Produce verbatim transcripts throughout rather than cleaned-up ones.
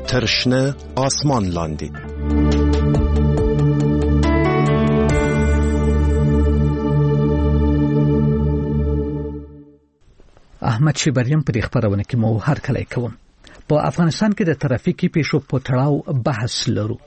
تر شنه آسمان لاندې. احمد شیبریم په خبرونه کې مو هر کله کوم. په افغانستان کې د ترافیکي پیښو په تړاو بحث لرو.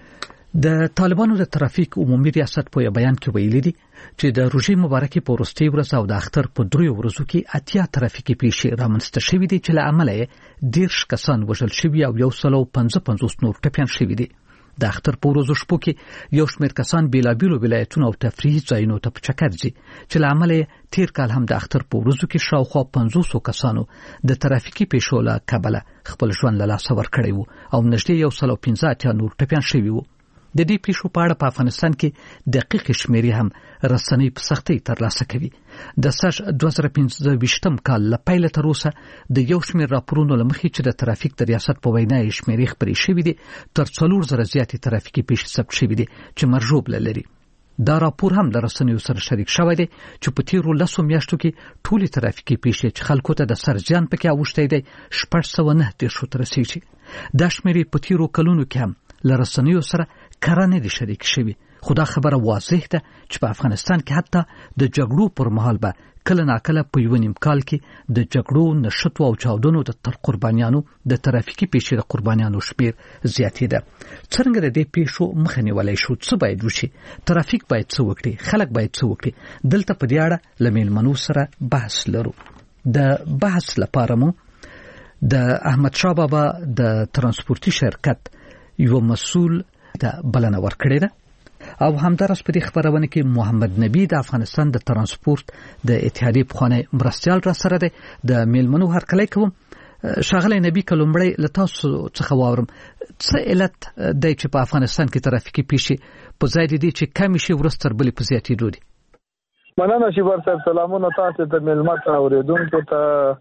د طالبانو د ترافیک عمومي ریاست په بیان کې ویلي دي چې د روژې مبارکي په وروستي ورځ او د اختر په دریو ورځو کې اتیا ترافیکي پیښې رامنځته شوې دي چې له امله یې دیرش کسان وژل شوي او یو سل او پنځه پنځوس نور ټپیان شوي دي. د اختر په ورځو شپو کې یو شمېر کسان بیلابیلو ولایتونو او تفریحي ځایونو ته په چکر ځي چې له امله یې تیر کال هم د اختر په ورځو کې شاوخوا پنځوسو کسانو د ترافیکي پیښو له کبله خپل ژوند له لاسه ورکړی وو او نږدې یو سل او پنځه اتیا نور ټپیان شوي وو. د دې پیښو په اړه په افغانستان کې دقیق شمیرې هم رسنۍ په سختۍ ترلاسه کوي. د سږ دوه زره پنځه ویشتم کال له پیله تر اوسه د یو شمېر راپورونو له مخې چې د ترافیک د ریاست په وینا یې شمیرې خپرې شوې دي تر څلور زره زیاتې ترافیکي پیښې ثبت شوې دي چې مرجوب لري. دا راپور هم د رسنیو سره شریک شوی دی چې په تیرو لسو میاشتو کې ټولې ترافیکي پیښې چې خلکو ته د سر زیان پکې اوښتی دی شپږ سوه نه دېرشو ته رسیږي. دا شمیرې په تیرو کلونو کې هم له رسنیو سره کرانه دي شریک شوی. خدا خبره واضح ده چې په افغانستان کې حتی د جګړو پر مهال به کله ناکله په یو نیم کال کې د جګړو نشټو او چاودنو د تر قربانیانو د ترافیکي پیښې د قربانیانو شمیر زیاتېده. څنګه د دې پیښو مخه نیولای شو؟ څه باید وشي؟ ترافیک باید څه وکړي؟ خلک باید څه وکړي؟ دلته په دې اړه له میلمنو سره بحث لرو. د بحث لپاره مو د احمد شاه بابا د ترانسپورتي شرکت یو مسؤل د بلنه ورکړې ده او همدارس په دې خبرونه کې محمد نبی د افغانستان د ترانسپورت د اتحادیې پخوانی مرستیال را سره ده. د میلمنو هرکلی کوم. ښاغلی نبی کلمړی له تاسو څخه واورم څه علت دی چې په افغانستان کې ترافیکي پیښې په ځای دي چې کمې شي ورځ تر بلې په زیاتېدو دي؟ مننه شیبر صاحب. سلامونه تاسو ته مېلمه ته اورېدونکو ته.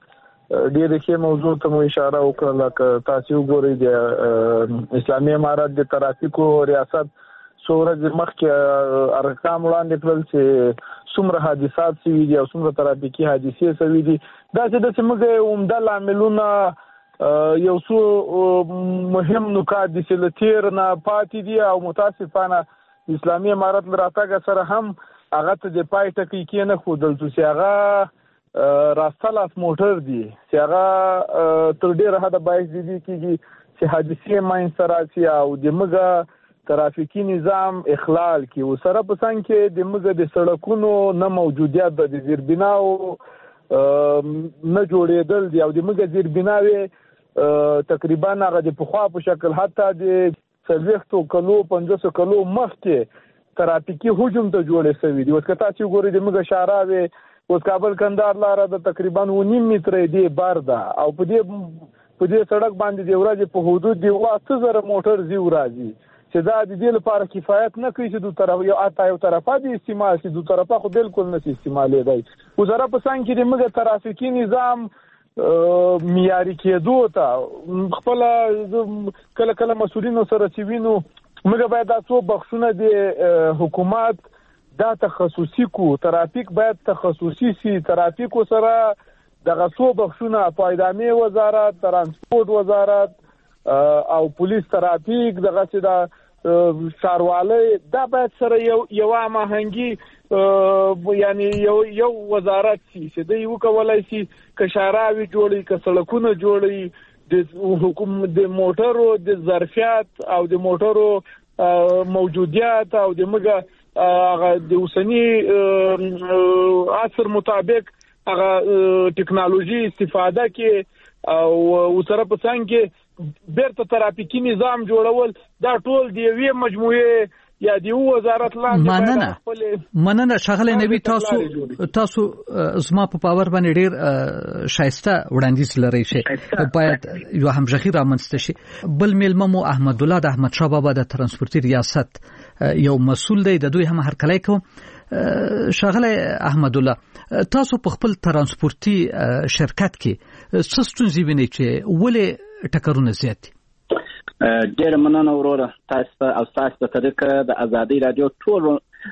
ډېرې ښې موضوع ته مو اشاره وکړه. لکه تاسو وګورئ د اسلامي امارت د ترافیکو ریاست څو ورځې مخکې ارقام وړاندې کړل چې څومره حادثات شوي دي او څومره ترافیکي حادثې شوي دي. داسې داسې موږ عمده لاملونه یو څو مهم نکات دي چې له تېر نه پاتې دي او متاسفانه اسلامي امارت له راتګ سره هم هغه ته د پای ټکی کېنښودل شو چې هغه راستلاس موټر دي چې هغه تر ډېره حده باعث دي کېږي چې حادثې منځته راشي او د موږ ترافیکي نظام اخلال کی. و سره په څنګ کې د موږ د سړکونو نه موجودیت د زیربناو نه جوړېدل دي او د موږ زیربناوې تقریبا هغه د پخوا په شکل حتی د څلوېښتو کلو پنځوسو کلو مخکې ترافیکي حجم ته جوړې شوي دي. اوس که تاسو وګورئ د موږ شاراوې اوس کابل کندهار لاره د تقریبا نیم متره دی بار ده او په دې په دې سړک باندې د ورځې په حدود دی واته زره موټر زی ورځي چې دا د دې لپاره کفایت نه کوي چې دوه طرف یو اته یو طرفه دي استعمال شي. دوه طرفه خو بالکل نه استعمالي دی. وزاره په څنګه کې د موږ ترافیکي نظام معیاري کېدو ته خپل کله کله مسؤلینو سره چې وینو موږ باید تاسو بخښونه د حکومت دا تخصصي کو. ترافیک باید تخصصي سي. ترافیک سره دغه څو بخښونه پایدامي وزارت، ترانسپورت وزارت او پولیس ترافیک دغه چې دا ښاروالۍ دا باید سره یو یو هماهنګي یعنی یو یو وزارت شي چې دوی وکولای شي که شاراوي جوړي که سړکونه جوړي د حکومت د موټرو د ظرفیت او د موټرو موجودیت او د موږ هغه د اوسنی عصر مطابق هغه ټکنالوژي استفاده کې او سره په څنګ کې بیرته ترافیکي نظام جوړول دا ټول د یوې مجموعې یا د وزارت لاندې مننه مننه ښاغلی نبی. تاسو تاسو زما په پاور باندې ډیر شایسته وړاندیز لرئ چې باید یو همغږي رامنځته شي. بل میلمه مو احمد الله د احمد شاه بابا د ترانسپورتي ریاست یو مسؤل دی. د دوی هم هرکلی کوم. ښاغلی احمد الله، تاسو په خپل ترانسپورتي شرکت کې څه ستونزې وینئ چې ولې ټکرونه زیات دي؟ ډېر مننه وروره. تاسو او تاسو په طریقه د ازادي رادیو ټول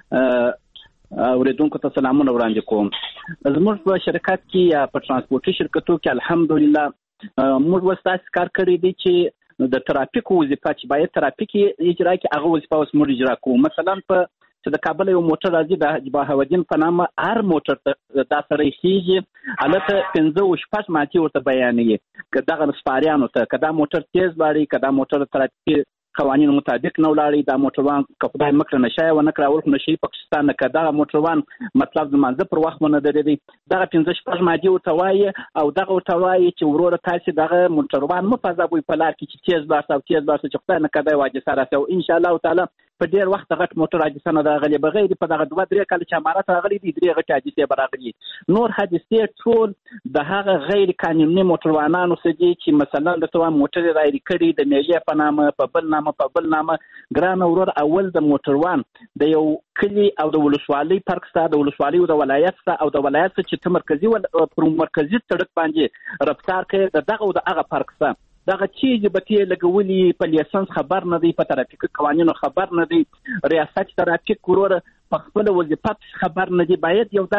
اوریدونکو ته سلامونه وړاندې کوم. زموږ په شرکت کې یا په ترانسپورتي شرکتو کې الحمدلله موږ وستاسو کار کړی دی چې د ترافیک وظیفه چې باید ترافیک اجرا کړي هغه وظیفه اوس موږ اجرا کوو. مثلا په چې د کابل یو موټر راځي د بهاودین په نامه هر موټر ته دا سره خېږي هلته پنځه او شپږ ماتې ورته بیانوي که دغه سپاریانو ته که دا موټر تیز لاړي که دا موټر ترافیکي قوانینو مطابق نه ولاړي دا موټروان که خدای مکړه نشه یې ونه کړه اول خو نشه یي پاکستان نه که دغه موټروان مطلب لمانځه پر وخت ونه درېدی دغه پنځه شپږ مادې ورته وایي او دغه ورته وایي چې وروره تاسې دغه موټروان مه فضابوئ په لار کې چې تیز لاړ او تیز لاړ چې خدای نه کړه دی حادثه راسي او انشاءالله تعالی په ډېر وخت غټ موټر حادثه نه ده راغلې بغیر په دغه دوه درې کاله چې امارات راغلي دي درې غټې حادثې به راغلي نور حادثې ټول د هغه غیر قانوني موټروانانو څخه دي چې مثلا درته وایم موټر یې رایري کړي د میږې په نامه په بل نامه په بل نامه ګران ورور اول د موټروان د یو کلی او د ولسوالۍ فرق ستا د ولسوالۍ او د ولایت ستا او د ولایت چې ته مرکزي پر مرکزي سړک باندې رفتار کوي د دغه او د هغه فرق ستا دغه چیز به تی لګولي په لیسنس خبر نه دی په ترافیکي قوانینو خبر نه دی ریاست ترافیک ورور په خپل وظیفه خبر نه دی باید یو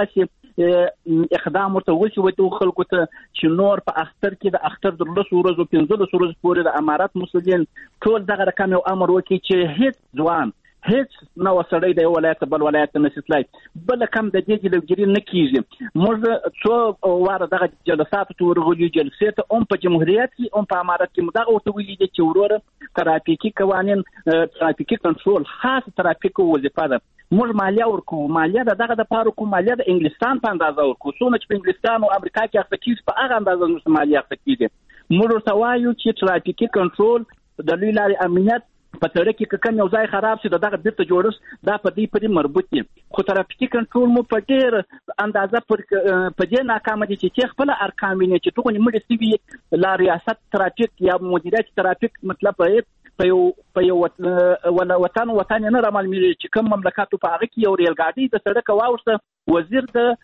داسې اقدام ورته وشي وته خلکو ته چې نور په اختر کې د اختر د لسو ورځو پنځلسو ورځو پورې د امارات مسؤلین ټول دغه رقم یو امر وکړي چې هیڅ ځوان هیڅ نو سړی د یو ولایت بل ولایت نه سیتلای بل کم د دې جلوګری نه کیږي موږ څو واره دغه جلسات ته ورغلي جلسې ته هم په جمهوریت کې هم په امارات کې مدغه ورته ویلي دي چې وروره ترافیکي قوانین ترافیکي کنټرول خاص ترافیکي وظیفه ده موږ مالیه ورکو مالیه د دغه د پاره کوم مالیه د انګلستان په اندازه ورکو څونه چې په انګلستان او امریکا کې اخته کیږي په هغه اندازه موږ مالیه اخته کیږي موږ ورته وایو چې ترافیکي کنټرول د لوی لارې امنیت په تړه کې کوم یو ځای خراب شي دغه بیرته جوړس دا په دې پرې مربوط دي خو ترافیکي کنټرول مو په ډېر اندازه پر په دې ناکامه دي چې خپل ارقام نه چې ټول مړ سي لا ریاست ترافیک یا مدیریت ترافیک مطلب په یو په یو ولا وطن وطن نه رامل ملي چې کوم مملکتو په هغه کې یو ریل ګاډي د سړک واوسته وزیر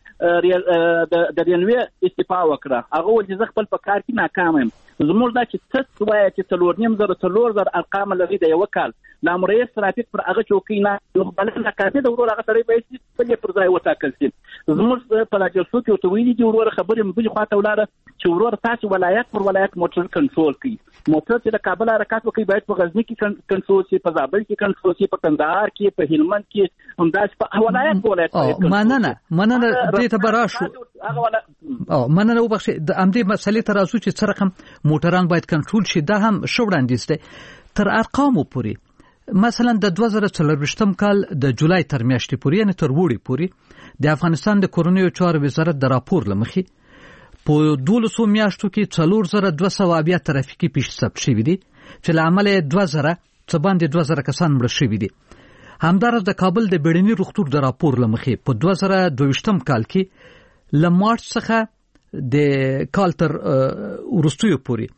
د د رینوي استعفا وکړه هغه ولې ځ خپل په کار کې ناکام یم زموږ دا چې څه وایي چې څلور نیم زره څلور زره ارقام لري د یو کال نام رئیس ترافیک پر هغه چوکۍ نه نو بل نه کافي د ورور هغه سره به په پر ځای وټاکل شي زموږ په لاجسو کې تو ویلي دي ورور خبرې مبلي خواته ولاړه چې ورور تاسو ولایت پر ولایت موټر کنټرول کوي موټر چې د کابل حرکت وکړي باید په غزنی کې کنټرول شي په زابل کې کنټرول شي په کندهار کې په هلمند کې همداس په ولایت په ولایت مننه مننه دې ته براشو او مننه وبخښه د امدې مسلې ته راځو چې څه رقم موټران باید کنټرول شي دا هم شو وړاندیز دی تر ارقامو پورې مثلا د دوه زره څلرویشتم کال د جولای تر میاشتې پورې یعنی تر وړي پورې د افغانستان د کورونیو چارو وزارت د راپور لمخې په دولسو میاشتو کې څلور زره دوه سوه اویا ترافیکي پیښې ثبت شوي دي چې له امله دوه زره څه باندې دوه زره کسان مړه شوي دي همدارس د کابل د بیړني روغتون د راپور لمخې په دوه زره دویشتم کال کې له مارچ څخه د کال تر وروستیو پورې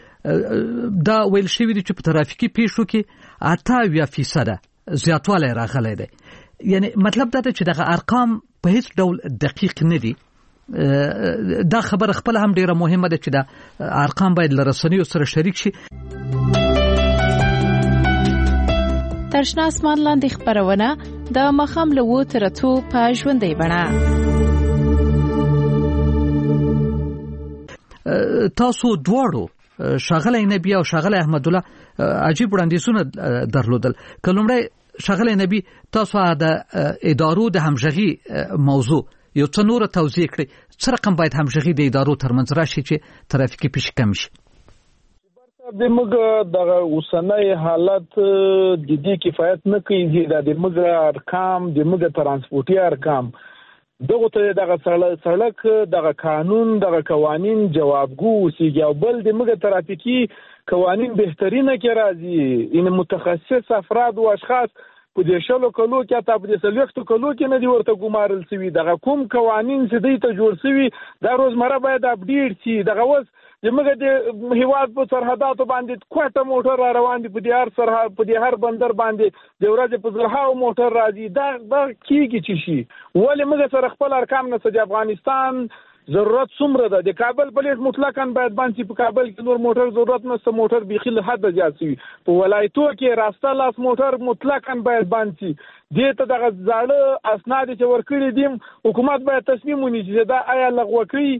دا ویل شوی دی چې په ترافیکي پیښو کې اته اویا فیصد زیاتوالی راغلی دی یعنی مطلب دا دی چې دغه ارقام په هیڅ ډول دقیق نه دي دا خبره خپل هم ډیره مهمه ده چې دا ارقام باید له رسنیو سره شریک شي ترشنا اسمان لاندې خبرونه د مخام له و تر اتو په ژوندۍ بڼه تاسو دواړو شاغلی نبی او شاغلی احمد الله عجیب وړاندیزونه درلودل کلمړی شاغلی نبی تاسو د ادارو د همغږي موضوع یو څه نور توضیح کړئ څه رقم باید همغږي د ادارو ترمنځ راشي چې ترافیکي پیښې کم شي د موږ د اوسنۍ حالت د دې کفایت نه کوي د موږ ارقام د موږ ترانسپورتي ارقام دغه ته دغه سړک دغه قانون دغه قوانين جوابګو اوسېږي او بل د موږ ترافیکي قوانين بهترینه کې راځي ان متخصص افراد او اشخاص په دې شلو کلو کې ته په دې سلوختو کلو کې نه دی ورته ګمارل شوی دغه کوم قوانين چې دوی ته جوړ شوی دا روزمره باید اپډیټ شي دغه وس زموږ د هیواد په سرحداتو باندې کوټه موټر را روان دي په دې هر سرحد په دې هر بندر باندې د ورځې په زرهاو موټر راځي دا دا کیږي چې شي ولې موږ سره خپل ارقام نه د افغانستان ضرورت څومره ده د کابل پولیس مطلقاً باید باندې په کابل کې نور موټر ضرورت نشته موټر بيخي له حد زیات شي په ولایتو کې راسته لاس موټر مطلقاً باید باندې دې ته دغه ځاله اسناد چې ورکړي دي حکومت باید تصمیم ونیسي دا آیا لغوه کوي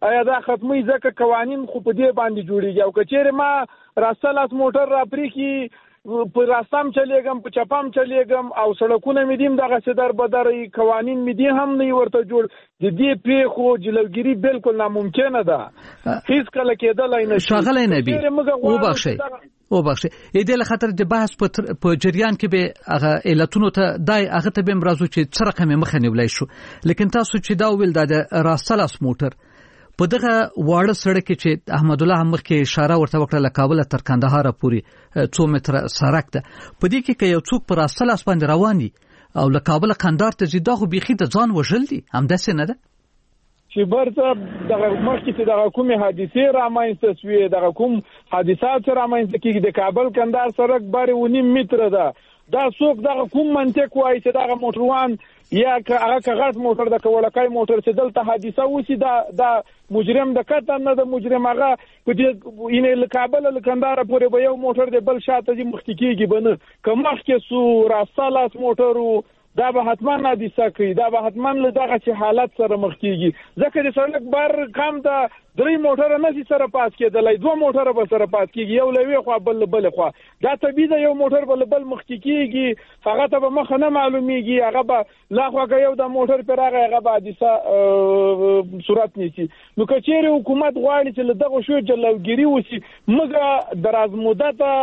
آیا دا ختمي ځکه قوانین خو په دې باندې جوړیږي او کچېره ما راستلاس موټر را پری کی په راستم چلیږم په چپام چلیږم او سړکونه مې دیم دغه سدر بدرې قوانین مې دي هم نه ورته جوړ د دې په خو جلوګيري بالکل ناممکنه ده هیڅ کله کېدلای نه شاغلی نبی او بخشي او بخشي اې د خاطر د بحث په جریان کې به هغه علتونو ته دای هغه ته به مرزو چې څرخه مې مخ نه ولای شو لیکن تاسو چې دا ویل د راستلاس موټر په دغه واړه سړک چې احمد الله هم کې اشاره ورته وکړه له کابل تر کندهار پورې څو متره سړک ده په دې کې یو څوک پر اصل اس باندې روان دي او له کابل قندهار ته زیاده خو بيخي د ځان وژل دي همداسې نه ده چې برته دغه مخکې چې دغه کومه حادثه رامنځته شوې دغه کوم حادثات رامنځته کیږي د کابل کندهار سړک باره ونیم متره ده دا څوک دغه کوم منطق وایي چې دغه موټروان یا که هغه کغټ موټر د کولکای موټر چې دلته حادثه وسی دا دا مجرم د کته نه د مجرم هغه په دې اینې له کابل له کندهار پورې به یو موټر د بل شاته دي مخکېږي بنه کوم مخکې سو راستلاس موټرو دا به حتما حادثه کوي دا به حتما له دغه چې حالت سره مخکېږي ځکه د سړک بار کم دا درې موټر نه سي سره پاس کېدلای دوه موټر به سره پاس کېږي یو لوي خو بل بل خو دا طبيعي دا یو موټر بل بل مخکېږي هغه ته به مخ نه معلومیږي هغه به لا خو یو دا موټر پر هغه هغه به حادثه صورت نیسي نو کچېره حکومت غواړي چې دغه شو جلوګيري وسی مګه دراز مدته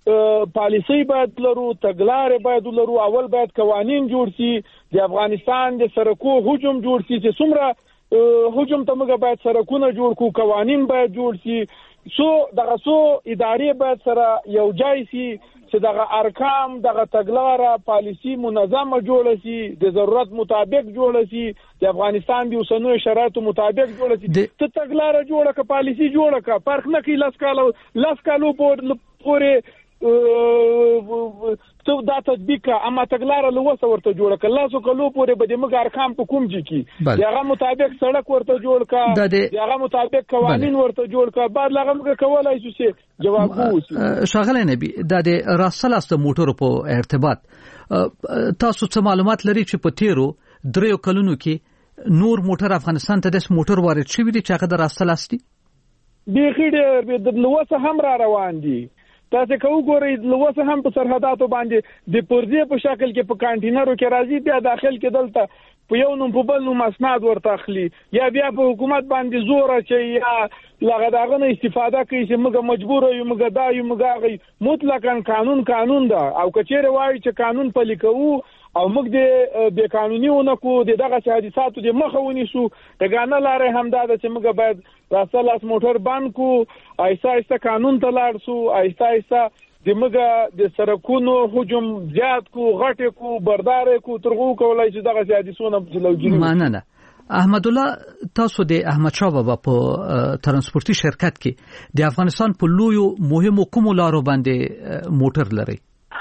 پالیسي باید لرو تګلارې باید لرو اول باید قوانین جوړ شي د افغانستان د سرکو هجوم جوړ شي چې څومره هجوم ته موږ باید سرکونه جوړ کو قوانین باید جوړ شي سو دغه سو ادارې باید سره یو ځای شي چې دغه ارکام دغه تګلارې پالیسي منظمه جوړ شي د ضرورت مطابق جوړ شي د افغانستان د اوسنوي شرایطو مطابق جوړ شي ته تګلارې جوړه ک پالیسي جوړه ک فرق نه کوي لاس کالو لاس کالو پورې تو دا تطبیق اما تګلارې لوسه ورته جوړه ک لاسو کلو پورې به د مګ ارکام په کوم ځای کې هغه مطابق سړک ورته جوړ ک هغه مطابق قوانین ورته جوړ ک بعد لغه موږ کولای شو چې جواب ووسی شاغلی نبی د راسلاس د موټرو په ارتباط تاسو څه معلومات لري چې په تیرو دریو کلونو کې نور موټر افغانستان ته د موټر وارد شوی دي چې هغه د راسلاس دي بيخي د لوسه هم را روان دي تاسو کو ګورئ لوسه هم په سرحداتو باندې د پرځې په شکل کې په کانټینرو کې راځي بیا داخل کې دلته په یو نوم په بل نوم اسناد ورته اخلي یا بیا په حکومت باندې زور اچي یا لغه داغه نه استفاده کوي چې موږ مجبور یو موږ دا یو موږ مطلقاً قانون قانون ده او کچېره وایي چې قانون پلي کوو او موږ د بې قانونیونه کو دغه حادثاتو د مخاوني شو دغه لارې هم دا چې موږ باید راسلاس موټر باندې کو ایسا ایسا قانون ته لاړ شو ایسا ایسا د موږ د سرکونو هجوم زیات کو غټ کو بردار کو ترغو کولای چې دغه حادثونه جلوګیری ماننه احمد الله تاسو د احمد شاه بابا په ترانسپورتي شرکت کې د افغانستان په لویو مهمو کومو لارو باندې موټر لري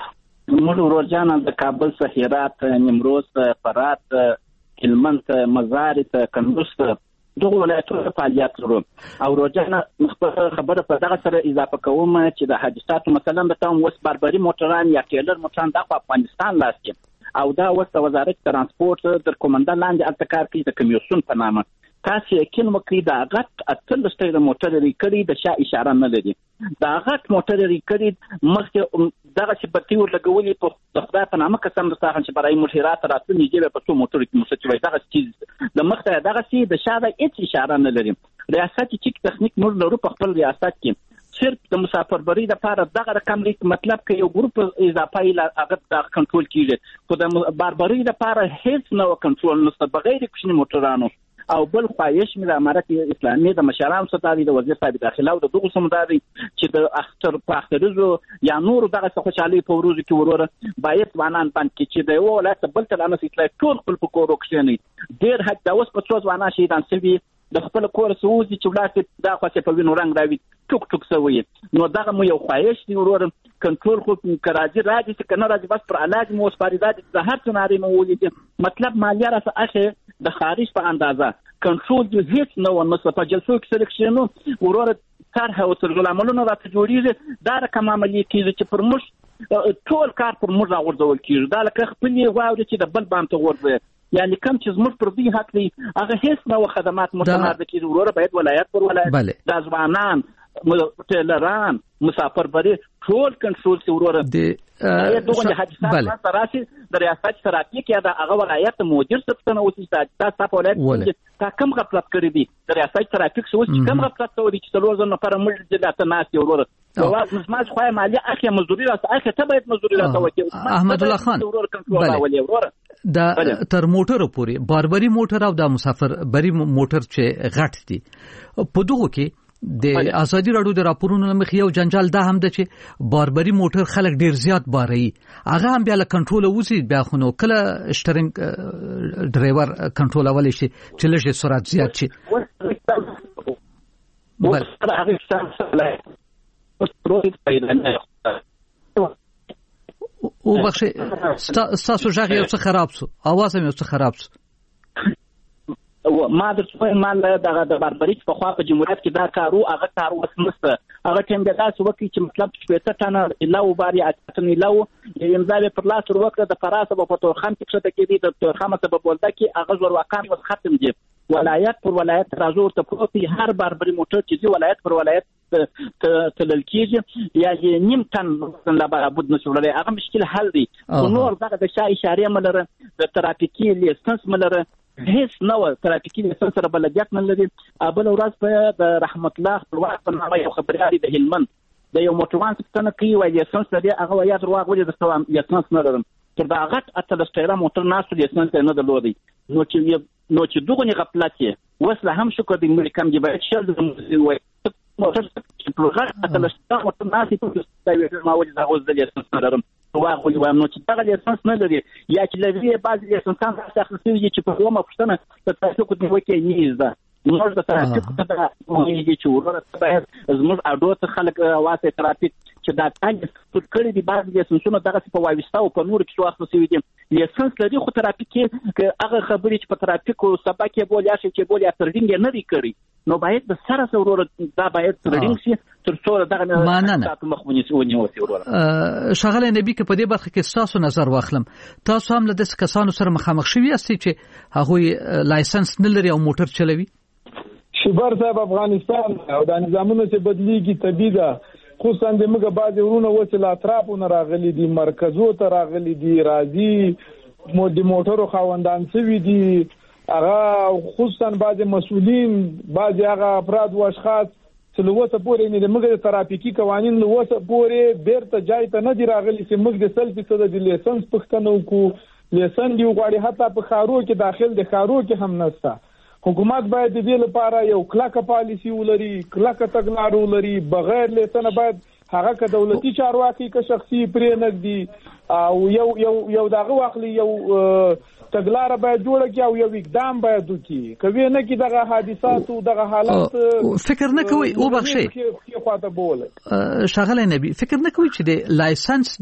موږ ورجان د کابل څخه هرات نیمروز فرات هلمند مزار ته کندوز دغه ولایتونو فعالیت لرو او روزانه خبره په دغه سره اضافه کوم چې د حادثاتو مثلا د تام وس باربري موټران یا ټیلر موټران د افغانستان لاس کې او دا وس وزارت ترانسپورت در کومندان لاندې التکار کوي د کمیسیون په نامه تاسو یقین وکړئ دا غټ اتل ستې موټر لري کړي د شا اشاره نه لري دا غټ موټر لري کړي مخکې دغه چې بتی ور لګولې په خدای په نامه قسم درته چې برای مشیرات راتلو نیږي په څو موټر کې مسچوي دغه چیز د مخته دغه سي د شا د هیڅ اشاره نه لري ریاست چې تخنیک نور لرو په خپل ریاست کې صرف د مسافربري لپاره دغه رقم لیک مطلب کې یو ګروپ اضافه ای هغه د کنټرول کیږي خو د باربري لپاره هیڅ نو کنټرول نشته بغیر کوم موټرانو او بل خواهش مې د امارت اسلامي د مشرانو ستاسو د وزیر صاحب داخله او د دغه سمداري چې د اختر په اخترزو یا نور دغه څه خوشالي په ورځ کې وروره باید وانان باندې چې د یو ولایت بل تل انس اطلاع ټول خپل په کورو کې ډیر حق دا اوس په څو ځوانان شهیدان شوي د خپل کور سوزي چې ولایت دا خاصه په وینو رنگ راوي ټوک ټوک سوي نو دغه مو یو خواهش دی وروره کنټرول خو کراځي راځي چې کنه راځي بس پر علاج مو سپاریدات د هر څه ناري مو ولې مطلب مالیه راځه اخه د خارج په اندازه کنټرول د هیڅ نو نو په جلسو کې سلیکشنو وروره طرح او ترجمه عملونه راته جوړیږي دا رقم عملی کیږي چې پر موږ ټول کار پر موږ راغورځول کیږي دا لکه خپل غواړي چې د بل باندې ورځي یعنی کم چې زموږ پر دوی حق دی هغه هیڅ نو خدمات متمرکز دي چې وروره باید ولایت پر ولایت د ځوانان ټیلران مسافربري ټول کنټرول سي وروره د دغه حادثه تراسي د ریاست ترافیک یا د هغه ولایت مدیر څخه اوسې تاسو په ولایت کې تا کم غفلت کړی دي د ریاست ترافیک څخه اوس کم غفلت کوي چې څلور ځله پر موږ د داته ناس وروره واز مسماج خو مالی اخی مزدوري راځي اخی ته باید مزدوري راځي احمد الله خان دا تر موټر پورې باربري موټر او د مسافر بری موټر چې غټ دي په دغه کې د ازادي راډیو د راپورونو لمخ یو جنجال دا هم ده چې باربري موټر خلک ډیر زیات باري هغه هم بیا له کنټرول وځي بیا خو نو کله شټرینګ ډرایور کنټرول ولې شي چې لږه سرعت زیات شي بل او بخښه تاسو ځای یو څه خراب شو اواز هم یو څه خراب شو ما د څه مال دغه د باربریک په خوا په جمهوریت کې دا کارو هغه کار وسمسته هغه ټیم به تاسو وکړي چې مطلب شپږ ټنه لاو باري اټنی لاو یمزاله پر لاس وروکړه د فراسه په تورخم کې څه کې دي د تورخم ته په بولدا کې هغه ور واقع وس ختم دي ولایت پر ولایت راځو ته پروتي هر باربري موټر چې ولایت پر ولایت تلل کېږي یا نیم تن لا برابر نشولای هغه مشکل حل دي نور دغه د شای اشاره ملره د ترافیکي لیسنس ملره هیڅ نو ترافیکي لیسنس سره بلدیت نه لري ابل ورځ په د رحمت الله په وخت په نامه یو خبريالي د هلمند د یو موټروان څخه کوي وایي لیسنس لري هغه وایي درواغ ولې د سوام لیسنس نه لرم تر دا غټ اتلستره موټر ناس لیسنس نه درلودي نو چې نو چې دغه غفلت وسله هم شو کړی مې کم دی باید شل وایي موټر چې پروګرام اتلستره موټر ناس په ستایو ما ولې دا اوس د لیسنس نه لرم واغ وي وایم نو چې دا لیسنس نه لري یا چې لري بعض لیسنسان تاسو خصوصي چې په کومه پښتنه تاسو کو دې وکي نه زده نو د ترافیک ته دا مهمه چې ورته باید زموږ اډو ته خلک واسه ترافیک چې دا څنګه څه کړی دي بعض لیسنسونه دغه په وایستا او په نور کې څو وخت سوي دي لیسنس لري خو ترافیک هغه خبرې چې په ترافیک او سبا کې بولیا شي چې بولیا ترډینګ نه لري کړی نو باید د سره سره دا باید ترډینګ شي تر څو دغه تاسو مخونی سونی اوسې ورور شغله نبی کې په دې برخه کې تاسو نظر واخلم تاسو هم له دې کسانو سره مخامخ شوي یاست چې هغه لایسنس نه لري او موټر چلوي شبر صاحب افغانستان او د نظامونو چې بدلیږي طبيعي ده خصوصا د موږ بعض ورونه وڅ لا اطرافونه راغلي دي مرکزو ته راغلي دي راځي مو د موټرو خاوندان سوي دي هغه خصوصا بعض مسؤلین بعض هغه افراد او اشخاص چې لوڅ پورې نه د موږ د ترافیکي قوانين لوڅ پورې بیرته جای ته نه دی راغلي چې موږ د سلفي څخه د لیسنس پښتنو کو لیسن دی غواړي حتی په خارو کې داخل د خارو کې هم نشته حکومت باید د دې لپاره یو کلکه پالیسی ولري کلکه تګلارې ولري بغیر لیسن باید هغه که دولتي چارواکي که شخصي پرې نګدي او یو یو یو دغه واخلي یو تګلار باید جوړ کړي او یو اقدام باید وکړي کوي نه کې دغه حادثات او دغه حالت فکر نه کوي او بخښي خواته بوله شغله نبی فکر نه کوي چې د لایسنس د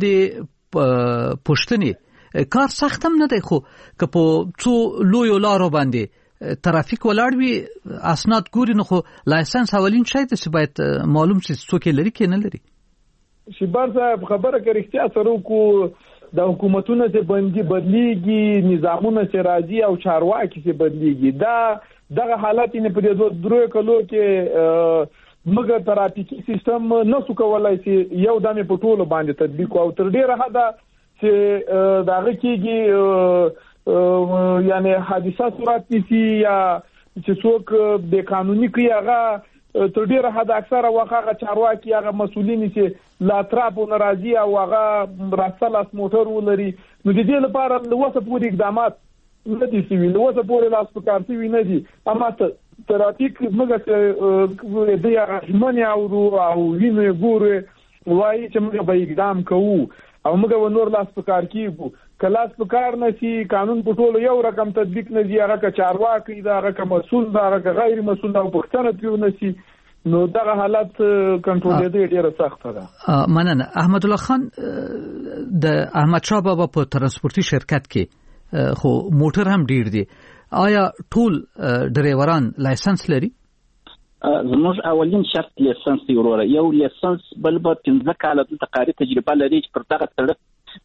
پښتني کار سخت هم نه دی خو که په څو لوی لارو باندې ترافیک ولاړ وي اسناد ګوري نو خو لایسنس اولین شی ته باید معلوم شي څوک لري کې نه لري شبر صاحب خبره کوي اختیار سره کو د حکومتونو ته باندې بدلیږي نظامونه چې راځي او چارواکي چې بدلیږي دا دغه حالت نه په دې درو کلو کې مګر ترافیکي سیستم نه څه کولای شي یو دمه په ټولو باندې تطبیق او تر ډیره حدا چې داغه کېږي یعنی حادثات صورت نسی یا چې څوک د قانوني کوي هغه تر ډیره حد اکثره واخه چارواکي هغه مسولین چې لا تراب ناراضي او هغه راسلاس موټر ولري نو د دې لپاره لوسه پوری اقدامات نه دي سوي لوسه پوری لاس په کار سوي نه دي اما ترافیک موږ ته د یارمنه او او وینې ګوره وایي چې موږ به اقدام کوو او موږ ونور لاس په کار کیږو کلاس په کار نشي قانون په ټولو یو رقم تطبیق نه دی هغه چارواکي دا هغه مسؤل دا هغه غیر مسؤل او پښتنه پیو نشي نو دا حالت کنټرول دی ډیره سخت ده مننه احمد الله خان د احمد شاه بابا په ترانسپورتي شرکت کې خو موټر هم ډیر دی آیا ټول ډرایوران لایسنس لري زموږ اولین شرط لیسنس دی وروره یو لیسنس بل به پنځه کاله د تقاعد تجربه لري چې پر دغه سره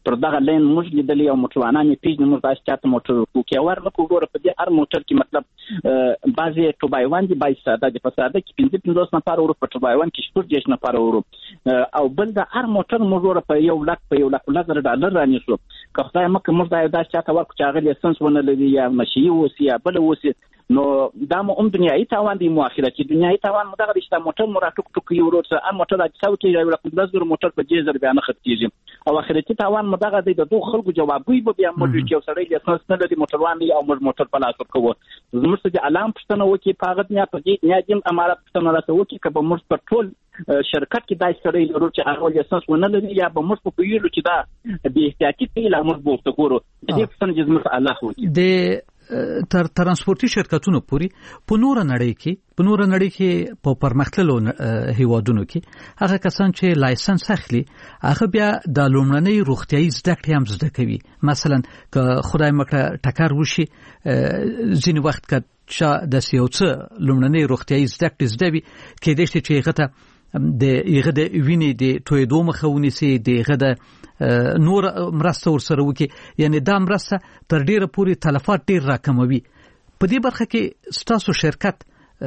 پر دغه لین موږ لیدلې او موټروانان یې پیژني موږ داسې چاته موټر ورکو کې ورنه وګوره په دې هر موټر کې مطلب بعضې ټوبایوان دي بعضې ساده دي په ساده کې پنځه پنځوس نفر ورو په ټوبایوان کې شپږ دېرش نفر ورو او بل د هر موټر موږ وګوره په یو لک په یو لک لس زره ډالر رانیسو که خدای مکړه موږ دا داسې چاته ورکړو چې هغه لیسنس ونه لري یا نشهیي اوسي یا بله اوسي نو دا مو هم دنیایي تاوان دی مو آخرتي دنیایي تاوان مو دغه دی چې دا موټر مو را ټوک ټوک کوي ورو څه هر موټر حادثه وکړي یو لک لس زره موټر په دې زره بیا نه ختم کېږي او آخرتي تاوان مو دغه دی د دغو خلکو جوابګوی به بیا موږ چې یو سړی لیسنس نه لري موټروان دی او موږ موټر په لاس ورکوو زموږ څه د علام پوښتنه وکړي په هغه دنیا په دې دنیا دیم امارت پوښتنه راته وکړي که به موږ په ټول شرکت کې داسې سړی لرو چې هغه لیسنس ونه لري یا به موږ په پوهېږو چې دا بې احتیاطي کوي لا موږ به ورته ګورو د دې پوښتنه چې زموږ الله وکړي د تر ترانسپورتي شرکتونو پوري په نور نړۍ کې په نور نړۍ کې په پرمختللو هیوادونو کې هغه کسان چې لایسنس اخلي هغه بیا د لومړنۍ روغتيایي زده کړې هم زده کوي مثلا که خدای مکړه ټکر وشي ځینې وخت که چې د سیاوڅ لومړنۍ روغتيایي زده کړې زده وي کې د شته چې هغه د یغه د وینې د تویدو مخاوني سي د غده نور مرسته ورسره وکي یعنی دا مرسته تر ډیره پوری تلفات ډیر راکموي په دې برخه کې ستاسو شرکت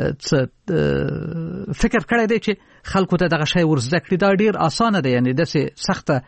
فکر کړی دی چې خلکو ته دغه شی ورزده کړي دا ډیر اسانه دی یعنی د سخته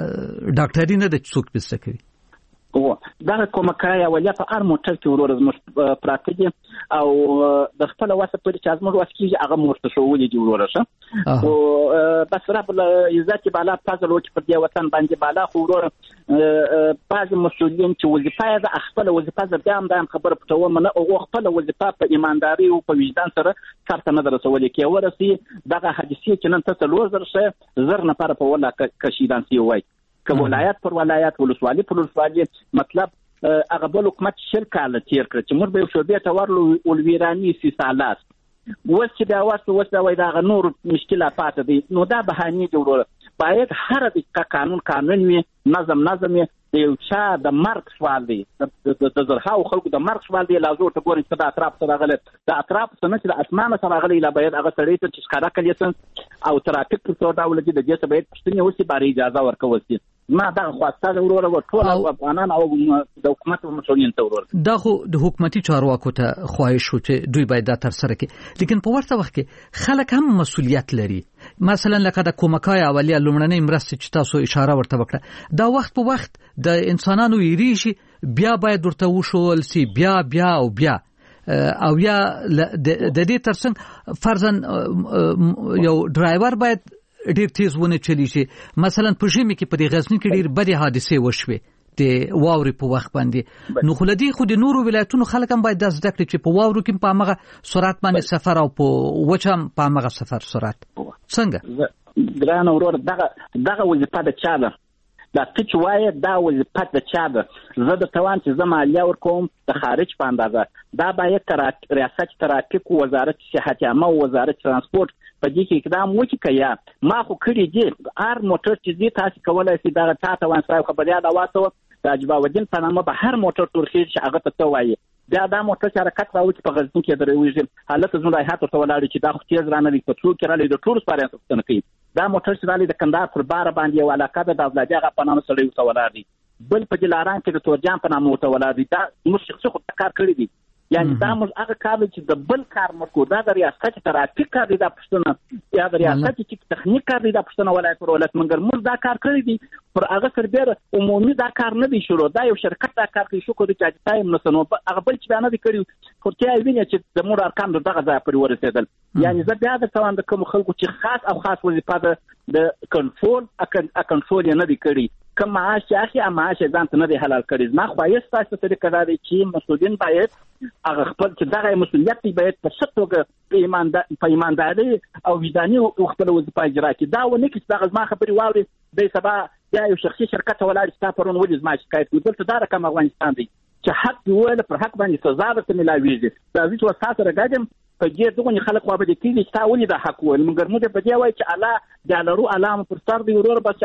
ډاکټري نه د څوک بسته کوي او دا کومکای اولیا په هر موټر کې ورور زموږ پراته دي او د خپل واسه په چې ازمر واس کیږي هغه موټر شو ولې دی ورور شه او بس رب عزت بالا فضل وکړي په دې وطن باندې بالا خو ورور بعض مسؤلین چې وظیفه ده خپل وظیفه ده بیا هم دا خبره پټو منه او خپل وظیفه په ایمانداري او په وجدان سره کارته نه درسول کې ورسي دغه حدیثي چې نن ته لور زر شه زر نه پر په ولا کشیدان سی وای که ولایت پر ولایت ولسوالي پر ولسوالي مطلب هغه بل حکومت شل کال تیر کړ چې موږ به شوبې ته ورلو ولویرانی سي سالات وس چې دا واسه وس دا وای دا نور مشکلات پاتې دي نو دا بهاني جوړول باید هر د قانون قانون وي نظم نظم د یو چا د مرګ سوال دی د زرهاو خلکو د مرګ سوال دی لازم ته ګورئ چې د اطراف سره غلط د اطراف سره چې د اسمانه سره غلط لا باید هغه سړی ته چې ښکارا کړي او ترافیک په څو ډول دي د دې ته باید پښتني اوسې باري اجازه ورکول شي ما دا خواسته وروره ټول افغانان او د حکومت مسؤلین ته وروره دا خو د حکومتي چارواکو ته خواهش شو چې دوی باید دا تر سره کړي لیکن په ورته وخت کې خلک هم مسؤلیت لري مثلا لکه د کومکای اولیا لومړنۍ مرسته چې تاسو اشاره ورته وکړه دا وخت په وخت د انسانانو یریږي بیا باید ورته وشول سي بیا بیا او بیا او یا د دې ترڅنګ فرضاً یو ډرایور باید ډیر تیز ونه چلی شي مثلا په ژمي کې په دې غزنی کې ډیر بدې حادثې وشوي د واوري په وخت باندې نو خلدي خو د نورو ولایتونو خلک هم باید د زده کړې چې په واورو کې په هغه سرعت باندې سفر او په وچم په هغه سفر سرعت څنګه ګران اورور دغه دغه وظیفه د چا ده دا چې وایي دا وظیفه د چا ده زه د توان چې زه مالیه ورکوم د خارج په اندازه دا باید تر ریاست ترافیک وزارت صحت عامه وزارت ترانسپورت په دې کې اقدام وکړي کیا ما خو کړی دي هر موټر چې دې تاسو کولای شئ دا تاسو وان صاحب خبریا دا واسو د اجباودین په نامه به هر موټر تورخیږي چې هغه ته وایي دا دا موټر چې حرکت راوړي په غزنی کې درويږي حالت زموږ راحت ورته ولاړ چې دا خو تیز رانه لري په څو کې را لري د ټول سپاره څه نه کوي دا موټر چې راځي د کندهار پر بار باندې یو علاقه ده د افلاجا غ په نامه سره یو تولاړ دي بل په جلاران کې د تورجان په نامه تولاړ دي دا موږ شخصي خو کار کړی دي یعنی دا موږ هغه کار چې د بل کار مکو دا د ریاست ترافیک کار دی د پښتنه یا د ریاست چې تخنیک کار دی د پښتنه ولایت پر ولایت منګر موږ دا کار کړی دي پر هغه سربېره عمومي دا کار نه دی شروع دا یو شرکت دا کار کوي شو کو د چا تایم نه سنو هغه بل چې نه دی کړی خو ته ویني چې د مور ارکان دغه ځای پر ورسېدل یعنی زه بیا د توان د کوم خلکو چې خاص او خاص وظیفه ده د کنټرول اکن کنټرول نه دی کړی کوم معاش اخی معاش ځان ته نه دی حلال کړی ما خوایست تاسو ته طریقه دا دی چې مسؤلین باید هغه خپل چې دغه مسؤلیت باید په شتوګه په ایماندار په ایمانداري او وجداني او خپل وظیفه اجرا کړي دا ونه کې دغه ما خبري واوري د سبا یا یو شخصي شرکت ولاړ چې تاسو پرون ولې ما شکایت وکړ ته دا رقم افغانستان دی چې حق ویل پر حق باندې سزا به ملاويږي دا چې وساته راګم په دې دغه خلک خو به دې کېږي چې تا ولې د حق ویل مګر موږ په دې وایي چې الله د لارو علامه پر سر دی ورور بس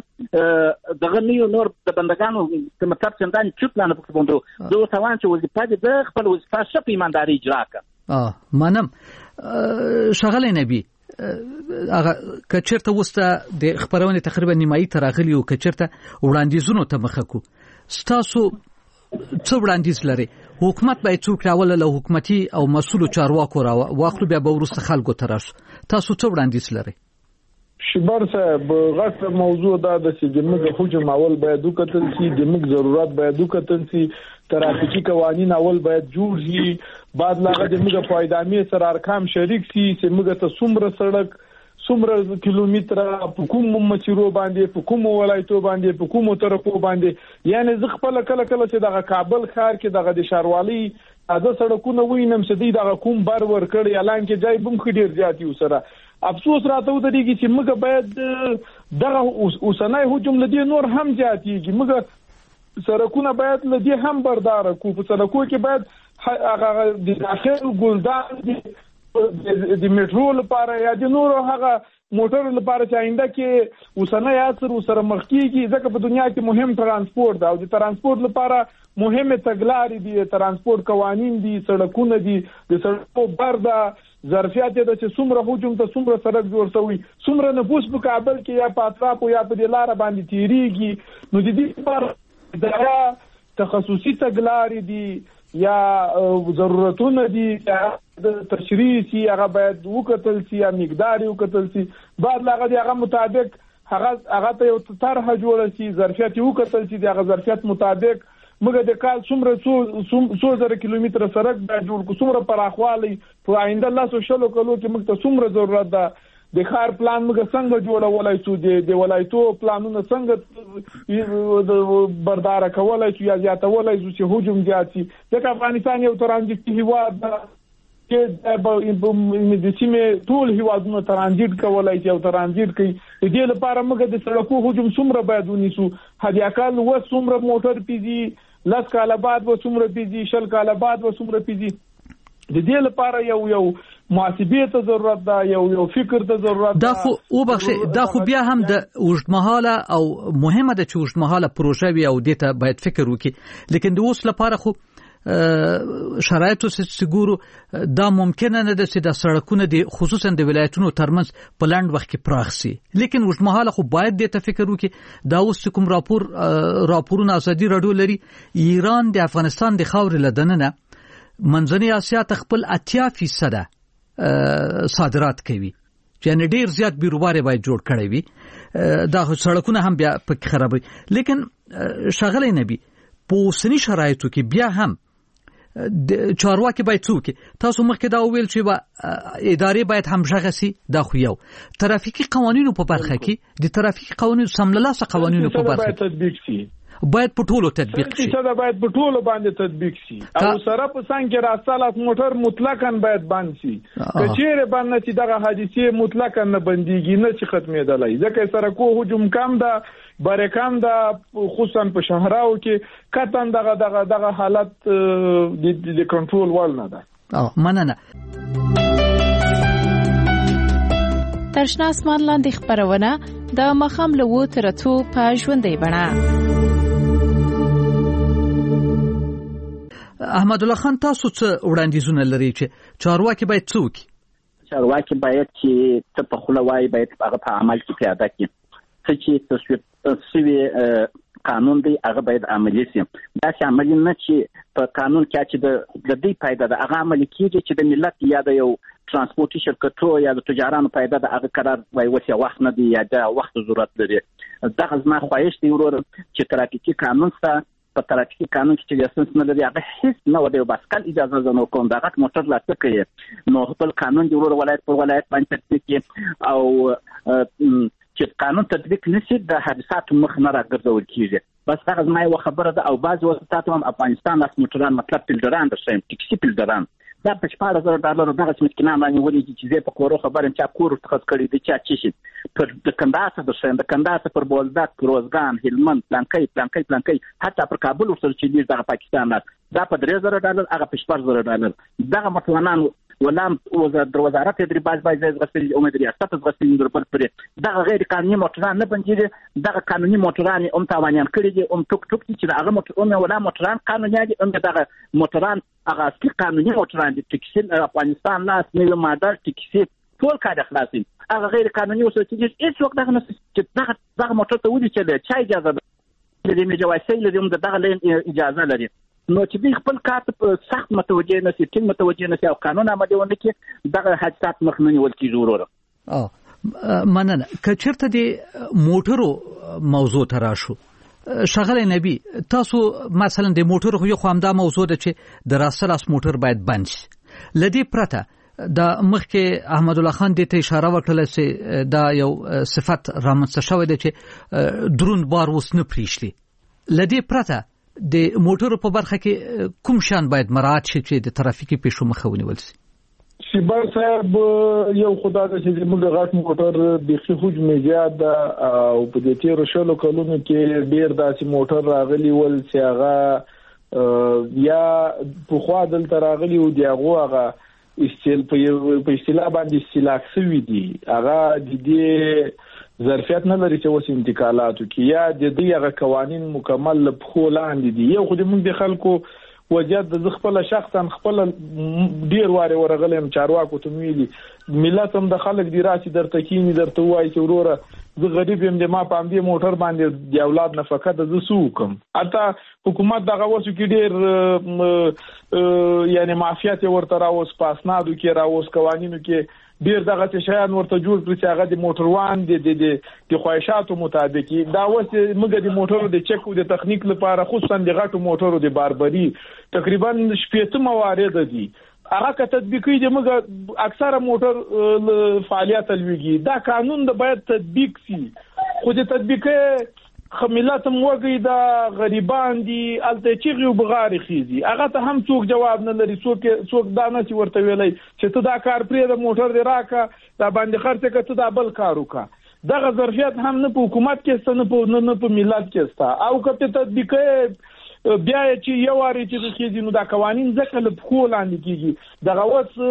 علاته دغه نیو نور د بندگانو په مطلب څنګه چې پلان په کوندو دوه توان چې وظیفه د خپل وظیفه شپ ایمانداري اجرا کړه اه منم شغله نبی هغه کچرته وسته د خبرونه تقریبا نیمایي تراغلی او کچرته وړاندیزونو ته مخه کو ستاسو څو وړاندیز لري حکومت باید څوک راول له حکومتي او مسؤل چارواکو را واخلو بیا به ورسته خلکو ترش تاسو څو وړاندیز لري شبر صاحب غټ موضوع دا د سیمه حجم اول باید وکتل شي د موږ ضرورت باید وکتل شي ترافیکي قوانين اول باید جوړ شي بعد لاغه د موږ پایدامي سره ارقام شریک شي چې موږ ته څومره سړک څومره کیلومتره په کوم مسیرو باندې په کوم ولایتو باندې په کوم طرفو باندې یعنی زه خپل کله کله چې دغه کابل ښار کې دغه د شاروالي اده سړکونه وینم چې د کوم بار ور کړی اعلان کې ځای بم خډیر جاتي وسره افسوس راته ودرېږي چې موږ باید دغه اوسنۍ هجوم لدی نور هم جاتيږي موږ سړکونه باید لدی هم بردار کو په سړکو کې باید هغه د داخل ګلدان د میټرو لپاره یا د نورو هغه موټر لپاره چې آینده کې اوسنۍ عصر سره مخ کیږي ځکه په دنیا کې مهم ترانسپورت او د ترانسپورت لپاره مهمه تګلارې دي ترانسپورت قوانين دي سړکونه دي د سړکو بردا ظرفیت د چې څومره هجوم ته څومره سړک جوړ شوی څومره نفوس په کابل کې یا په اطراف یا په د لار باندې تیریږي نو د دې لپاره دا تخصصي تګلارې دي یا ضرورتونه دي د تشریح سي هغه باید وکتل سي یا مقدار وکتل سي بعد لاغه دی هغه مطابق هغه هغه ته یو طرح جوړ سي ظرفیت وکتل سي د هغه ظرفیت مطابق موږ د کال څومره څو څو زره کیلومتره سړک دا جوړ کو څومره پراخوالي په آینده لاسو شلو کلو کې موږ ته څومره ضرورت ده د ښار پلان موږ څنګه جوړولای شو د ولایتو پلانونه څنګه بردار کولای شو یا زیاتولای شو چې هجوم زیات شي ځکه افغانستان یو ترانزیتي هیواد ده چې د سیمې ټول هیوادونو ترانزیت کولای شي او ترانزیت کوي د دې لپاره موږ د سړکو هجوم څومره باید ونیسو هدي اکل و څومره موټر پیږي لاس کاله بعد و څومره پیږي شل کاله بعد و څومره پیږي د دې لپاره یو یو محاسبه ته ضرورت ده یو یو فکر ته ضرورت ده دا خو او بخښه دا خو بیا هم د اوږدمهاله او مهمه ده چې اوږدمهاله پروژه وي او دته باید فکر وکړي لیکن د اوس لپاره خو شرایطو سګورو دا ممکنه نه ده چې د سړکونو د خصوصا د ولایتونو ترمنځ په لاند وخت کې پراخ شي لیکن اوږدمهاله خو باید دته فکر وکړي دا اوس کوم راپور راپورونه ازادي رادیو لري ایران د افغانستان د خاورې لدننه منځنۍ اسیا ته خپل اتیا فیصد صادرات کوي یعنی ډیر زیات بیروبار باید جوړ کړی وي دا سړکونه هم بیا په خرابوي لیکن شغله نبی په اوسنی شرایطو کې بیا هم چارواکي باید څوک تاسو مخکې دا ویل چې با ادارې باید همغږي سي دا خو یو ترافیکي قوانینو په برخه کې د ترافیکي قوانینو سملاسه قوانینو په برخه کې تطبیق شي باید په ټولو تطبیق شي چې دا باید په ټولو باندې تطبیق شي او سره په څنګه کې راستالات موټر مطلقاً باید بند شي کچېره باندې چې دغه حادثه مطلقاً نه بنديږي نه چې ختمېدلای ځکه سره کو هجوم کم ده برکم ده خصوصا په شهراو کې کتن دغه دغه دغه حالت د کنټرول وړ نه ده اه مننه ترشنا اسمان لاندې خبرونه د مخام له و تر څو په ژوندۍ بڼه احمد الله خان تاسو څه وړاندیزونه لري چې چارواکي باید څوک چارواکي باید چې ته په خله وای باید هغه په عمل کې پیاده کړي چې تصویب قانون دی هغه باید عملی شي دا چې عملی نه چې په قانون کې چې د د دې پیدا د هغه عملی کېږي چې د ملت یا د یو ترانسپورتي شرکتو یا د تجارانو پیدا د هغه قرار وای وسه وخت نه دی یا د وخت ضرورت لري دا غزما خواهش دی ورور چې ترافیکي قانون سره په ترافیکي قانون کې چې لاسنس نه لري هغه هیڅ نه ودی بس کله اجازه زنه کوم دا غټ موټر لا څه کوي نو خپل قانون دی ورور ولایت پر ولایت باندې تطبیق او چې قانون تطبیق نشي د حادثات مخ نه راګرځول کیږي بس هغه زما یو خبره ده او بعض وختات هم افغانستان لاس موټران مطلب پلډران درشم ټیکسي پلډران دا په شپږ زره ډالر دغه مسکینان باندې ولې چې زه په کورو خبرم چې کور تخص کړی دي چې چی شي پر د کندهار درشم د کندهار پر بولدک روزګان هلمند پلانکۍ پلانکۍ پلانکۍ حتی پر کابل ورسره چې دغه پاکستان دا په درې زره ډالر هغه په شپږ زره ډالر دغه متوانان ولام وزارت اداري باز باز غسل امید ریاست غسل درپر پرې دغه غیر قانوني موټران نه بنځي دغه قانوني موټران هم تاوانيان کړی دي هم ټوک ټوک چې هغه موټرونه ولا موټران قانوني دي هم دغه موټران هغه اصلي قانوني موټران دي ټیکسي افغانستان لاس نیو ماډل ټیکسي ټول کار خلاصي هغه غیر قانوني وسو چې هیڅ وخت دغه چې دغه دغه موټر ته ودی چې چا اجازه لري مې جواسي لري هم دغه لین اجازه لري نو چې دوی خپل کار ته سخت متوجه نشي ټینګ متوجه نشي او قانون عملي ونه کړي دغه حادثات مخ نه نیول کیږي وروره. او مننه که چېرته د موټرو موضوع ته راشو ښاغلی نبی تاسو مثلا د موټرو خو یو خو همدا موضوع ده چې د راست راست موټر باید بند شي له دې پرته د مخکې احمد الله خان دې ته اشاره وکړله چې دا یو صفت رامنځته شوی دی چې دروند بار اوس نه پرېږدي له دې پرته د موټرو په برخه کې کوم شان باید مراعات شي چې د ترافیکي پیښو مخه ونیول شي؟ شیبر صاحب یو خدای ته چې موږ غټ موټر بيخي حجم زیات ده او په دې تیر شلو کلونو کې ډیر داسې موټر راغلي ول چې هغه یا په خوا دلته راغلي او دی هغه استل په اصطلاح باندې استلاک سوي دي هغه د دې ظرفیت نه لري چې وس انتقالاتو کې یا د دې هغه قوانين مکمل په لاندې دي یو خو د موږ د خلکو وجد د خپل شخصا خپل ډیر واره ورغلم چارواکو ته ویلي ملت هم د خلک دی راسي درته کینی درته وایي چې وروره زه غریب يم د ما پام دی موټر باندې د اولاد نفقه د زسو کوم اته حکومت دغه وسو کې ډیر یعنی معافیت ورته راوس پاسنادو کې راوس قوانینو کې ډیر دغه شیان ورته جوړ کړی چې هغه د موټروان د د د خواهشاتو مطابق دا وس موږ د موټرو د چک او د تخنیک لپاره خصوصا د غټو موټرو د باربري تقریبا شپږ موارد دي هغه که تطبیقي دي موږ اکثره موټر فعالیت لويږي دا قانون د باید تطبیق شي خو د تطبیقي خمیلات موګي دا غریبان دي الته چیغي او بغاري خيزي هغه ته هم څوک جواب نه لري څوک څوک دا نه چې ورته ویلای چې ته دا کار پرې د موټر دی راکا دا باندې خرڅه کته دا بل کارو کا دغه ظرفیت هم نه په حکومت کې ست نه په نه په ملت کې ست او کته تطبیق بیا چې یو واري چې خيزي نو دا قوانين ځکه له خو لاندې کیږي دغه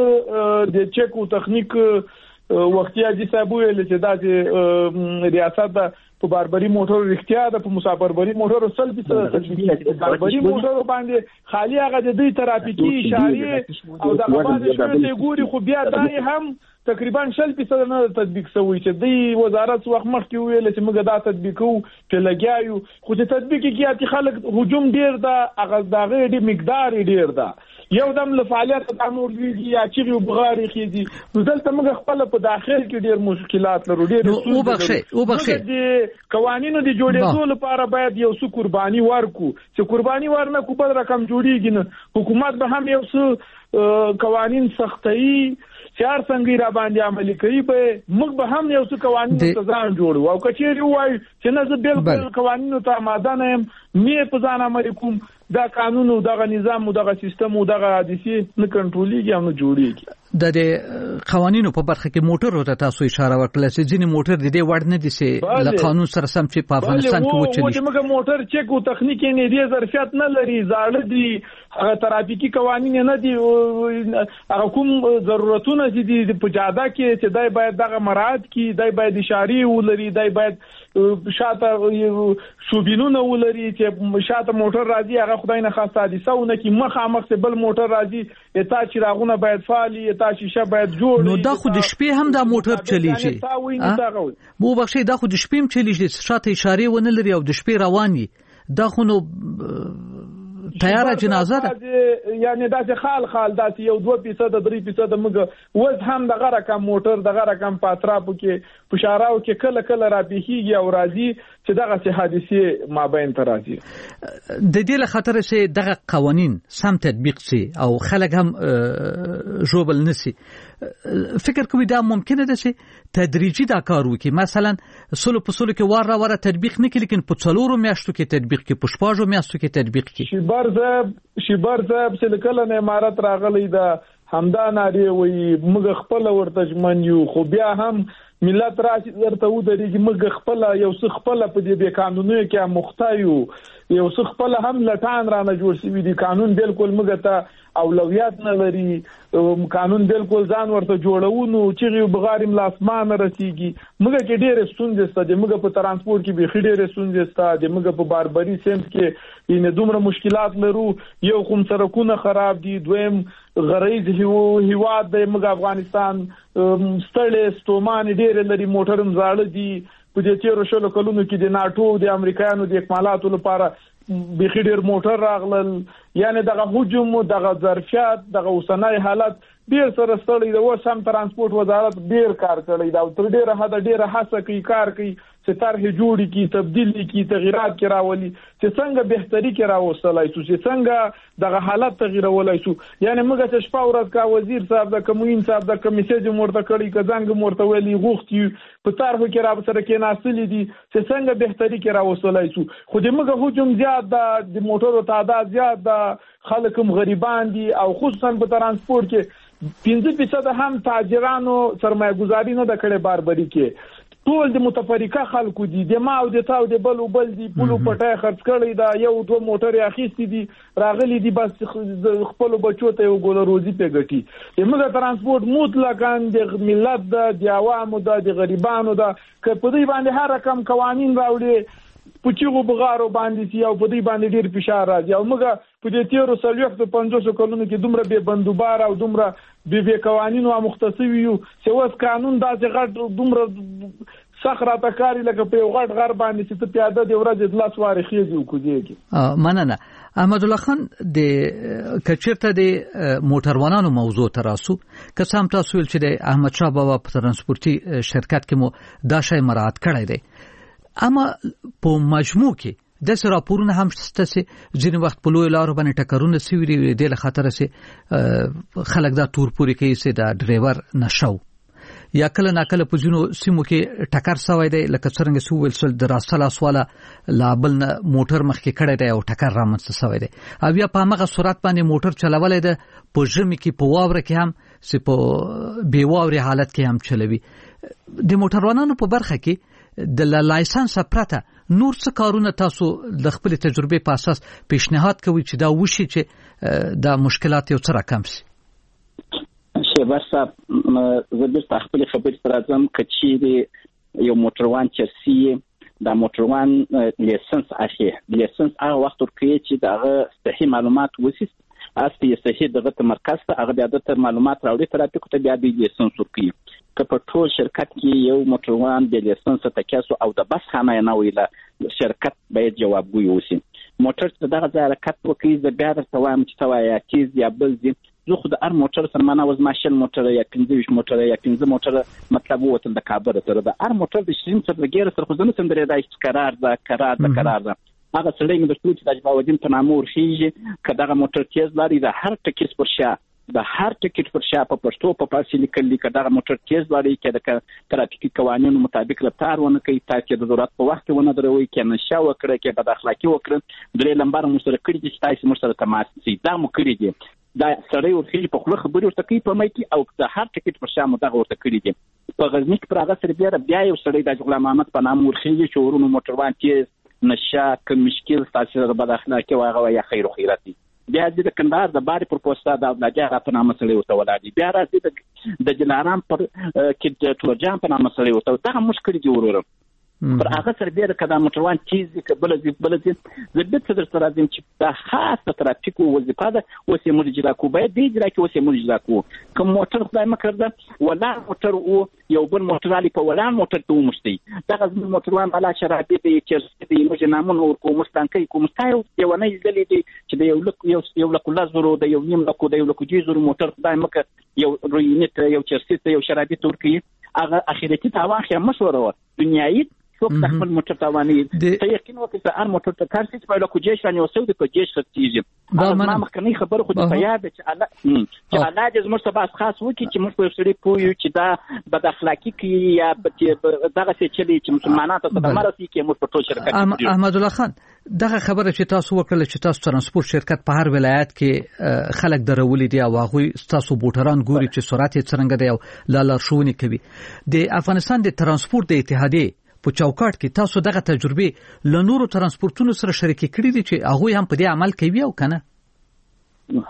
وس د چک او تخنیک وختیا دي صاحب ویل چې دا چې ریاست په باربري موټر اختیار ده په مسافربري موټر سل په باربري موټر باندې خالی هغه د دوی ترافیکي اشاره او د غواړي چې ګوري خو بیا دای هم تقریبا شل فیصد نه تطبیق شوی چې دی وزارت وخت مخکې ویل چې موږ دا تطبیقو په لګیاو خو د تطبیق کې چې خلک هجوم ډیر ده هغه دغه ډیر مقدار ډیر ده یو دم له فعالیت د امور ویږي یا چې بغاري خيږي نو دلته موږ خپل په داخل کې ډیر مشکلات لرو ډیر او بخښي او بخښي د قوانینو د جوړېدو لپاره باید یو څه قرباني ورکو چې قرباني ورنه کو بل رقم جوړیږي نه حکومت به هم یو څه قوانین سختي چار څنګه را باندې عملي کوي په موږ به هم یو څه قوانين تزان جوړو او کچېری وای چې نه زه بالکل قوانینو ته ماده نه يم مې په ځان عملي کوم دا قانون او دا نظام او دا سیستم او دا حادثه نه کنټرولېږي او نه جوړېږي د قوانینو په برخه کې موټر ته تاسو اشاره وکړه چې ځینې موټر د دې وړ نه دي چې له قانون سره سم چې په افغانستان کې وچلي چې موږ موټر چک او تخنیک نه دی ظرفیت نه لري زاړه دي هغه ترافیکي قوانین نه دي هغه کوم ضرورتونه دي په جاده کې چې دای باید دغه مراعات کی دای باید اشاره ولري دای باید شاته شوبینونه ولري چې شاته موټر راځي هغه خدای نه خاصه حادثه ونه کی مخامخ سے بل موټر راځي اته چراغونه باید فعالي اته شیشه باید جوړ نو دا خو د شپې هم دا موټر چلیږي مو بخښي دا خو د شپې هم چلیږي شاته اشاره ونه لري او د شپې رواني دا خو نو تیاره جنازه ده یعنی دا چې خال خال دا چې یو دوه فیصد درې فیصد موږ وز هم دغه رقم موټر دغه رقم پاتراپو کې پشاراو کې کله کله را بيخيږي او راځي چې دغه سه حادثه مابین ته راځي د دې له خاطر چې دغه قوانين سم تطبیق شي او خلک هم جوبل نشي فکر کوي دا ممکنه ده چې تدریجي دا کار وکړي مثلا سلو په سلو کې واره واره تطبیق نه کړي لیکن په څلورو میاشتو کې تطبیق کړي په شپږو میاشتو کې تطبیق کړي شیبر صاحب شیبر صاحب چې کله نه امارت راغلی دا همدا ناری وي موږ خپل ورته ژمن یو خو بیا هم ملت راشي درته ودرېږي موږ خپل یو څه خپل په دې به قانوني کې مختایو یو څه خپل هم لټان را نه جوړ شي دي قانون بالکل موږ ته اولویت نه لري قانون بالکل ځان ورته جوړونو چې بغارم لاسمان رسیږي موږ کې ډېر ستونزې ستاسو د موږ په ترانسپورت کې به ډېر ستونزې ستاسو د موږ په باربري سیمت کې ان دومره مشکلات لرو یو کوم سرکونه خراب دي دویم غریز هیواد د موږ افغانستان ستړي ستومان ډېر لري موټرم زاړه دي په دې تیرو شلو کلونو کې د ناتو د امریکایانو د اکمالاتو لپاره بخي ډېر موټر راغلل یعنی دغه هجوم دغه ظرفیت دغه اوسنۍ حالت ډېر سره ستړي د اوس هم ترانسپورت وزارت ډېر کار کړی دا تر ډېره حد ډېره هڅه کوي کار کوي چې طرحې جوړې کی تبدیلی کی تغیرات کې راولي چې څنګه بهتري کې راوستلای شو چې څنګه دغه حالت تغیرولای شو یعنی موږ چې شپه ورځ کا وزیر صاحب د کموین صاحب د کمیسیج مرته کړی کزنګ مرته ویلي غوښتي په طرحو کې را سره کې ناسلې دي چې څنګه بهتري کې راوستلای شو خو د موږ هجوم زیات د موټرو تعداد زیات د خلکم غریبان دي او خصوصا په ترانسپورت کې پنځه فیصد هم تاجرانو سرمایه‌ګذاري نه د کړې باربري کې ټول د متفریقه خلکو دي د ما او د تاو د بل او بل دي پلو پټای خرڅ کړی دا یو دوه موټر اخیستي دي راغلي دي بس خپل بچو ته یو ګول روزي په ګټي موږ ترانسپورت مطلقاً د ملت د عوامو د غریبانو د په دې باندې هر رقم قوانين راوړي پچیغو بغارو باندې سی او په دې باندې ډیر فشار راځي او موږ په دې تیرو سلوخت پنځوس کلونو کې دومره به بندوبار او دومره به به قوانینو مختصوي یو چې اوس قانون داسې غټ دومره سخره تکاری لکه په یو غټ غر باندې چې ته پیاده دی ورځ د لاس واري خېږي او کوزيږي مننه احمد الله خان د کچرته د موټروانانو موضوع تراسو که سم تاسو ول چې د احمد شاه بابا په ترانسپورتي شرکت کې مو دا شی مراعات کړی دی اما په مجموع کې د سر راپورونه هم شته چې ځینې وخت په لوی لارو باندې ټکرونه سوي دي د خطر سي خلک دا تور پوري کوي چې دا ډرایور نشو یا کله ناکله په ځینو سیمو کې ټکر سوی دی لکه څنګه سو ویل د راسل اسواله لابل موټر مخ کې کړی دی او ټکر رامنځته سوی دی او یا په هغه صورت باندې موټر چلولای دی په ژمي کې په واوره کې هم سي په بي واوري حالت کې هم چلوي د موټروانانو په برخه کې د لایسنس پرته نور څه کارونه تاسو د خپل تجربه په اساس پیشنهاد کوي چې دا وشي چې دا مشکلات یو څه راکم شي شهباز صاحب زه د خپل خبرې سره ځم چې یو موټروان چې دا موټروان لایسنس اخی لایسنس هغه وخت ورکوي چې دا صحیح معلومات وسی اصلي صحیح دغه مرکز ته هغه بیا د معلومات راوړي ترافیک ته بیا د لایسنس ورکوي که په ټول شرکت کې یو موټروان د لایسنس تکاسو او د بس خانه نه ویله شرکت باید جوابګوی وسی موټر ته دغه حرکت وکړي د بیا درته وایم چې توای چیز یا بل دي زه خو د هر موټر سره معنا وز ماشین موټر یا پنځه موټر یا پنځه موټر مطلب وته د کابر سره د هر موټر د شین سره د ګیر سره خو ځنه سندره دای قرار ده قرار ده قرار ده هغه سړی مې د ټول چې د باودین په نامه ورخیږي کداغه موټر تیز لري د هر ټکیس پر شا د هر ټیکټ پر شا په پښتو په پارسي لیکل لیکل دا موټر تیز لري چې د ترافیکي قوانینو مطابق رفتار ونه کوي تاسو د ضرورت په وخت ونه دروي کې نشه وکړه کې بد اخلاقی وکړه درې لمبر مشترک کړي چې تاسو مشترک تماس سي دا مو کړی دي دا سړی ورخي په خپل خبرې ورته کوي په مای کې او د هر ټیکټ پر شا مو دا ورته کړی دي په غزنی کې پر هغه سره بیا بیا یو سړی د غلام محمد په نام ورخي چې ورونو موټروان تیز نشه کوم مشکل تاسو د بد اخلاقی واغه یا خیر خیرات دي بیا د کندهار د باري پر پوسټا د بلاجا په نامه سره وته ولادي بیا راځي د جلارام پر کې د تورجان په نامه سره وته دا مشکل دی ورور پر هغه سره بیا د کدا موټروان چیز کې بل دي بل دي زبد صدر سره راځم چې د خاصه ترافیکو وظیفه ده اوسې موږ جلا کو باید دی جلا کې اوسې موږ جلا کو کوم موټر خدای مکر ده ولا موټر او یو بل موټر علي په ولا موټر ته ومشتي دا غزم موټروان علا شرابي دی چې دی موږ نامون ور کوم مستانکې کوم ستایو یو نه یزلې دي چې د یو لک یو یو لک لزرو د یو نیم لک د یو لک جیزرو موټر خدای مکر یو روینت یو چرسي یو شرابي ترکی هغه اخیرتي تاوان خیا مشوره دنیایي څوک د خپل موټر تاواني ته یقین وکړه چې هر موټر ته کار چې په لکه جېش باندې اوسو د کوجېش ختیږي دا ما مخکنی خبره خو د یاد چې الله چې الله دې زموږ سبا خاص وکړي چې موږ په سړي پویو چې دا بد اخلاقی کې یا دغه څه چې چې مسلمانانو ته د مرسي کې موږ په ټول شرکت احمد الله خان دغه خبره چې تاسو وکړل چې تاسو ترانسپورت شرکت په هر ولایت کې خلک درولې دي او هغه تاسو بوټران ګوري چې سرعت یې څنګه دی او لاله شونی کوي د افغانستان د ترانسپورت د اتحادیه په چوکاټ کې تاسو دغه تجربه ل نورو ترانسپورتونو سره شریک کړی دي چې هغه هم په دې عمل کوي او کنه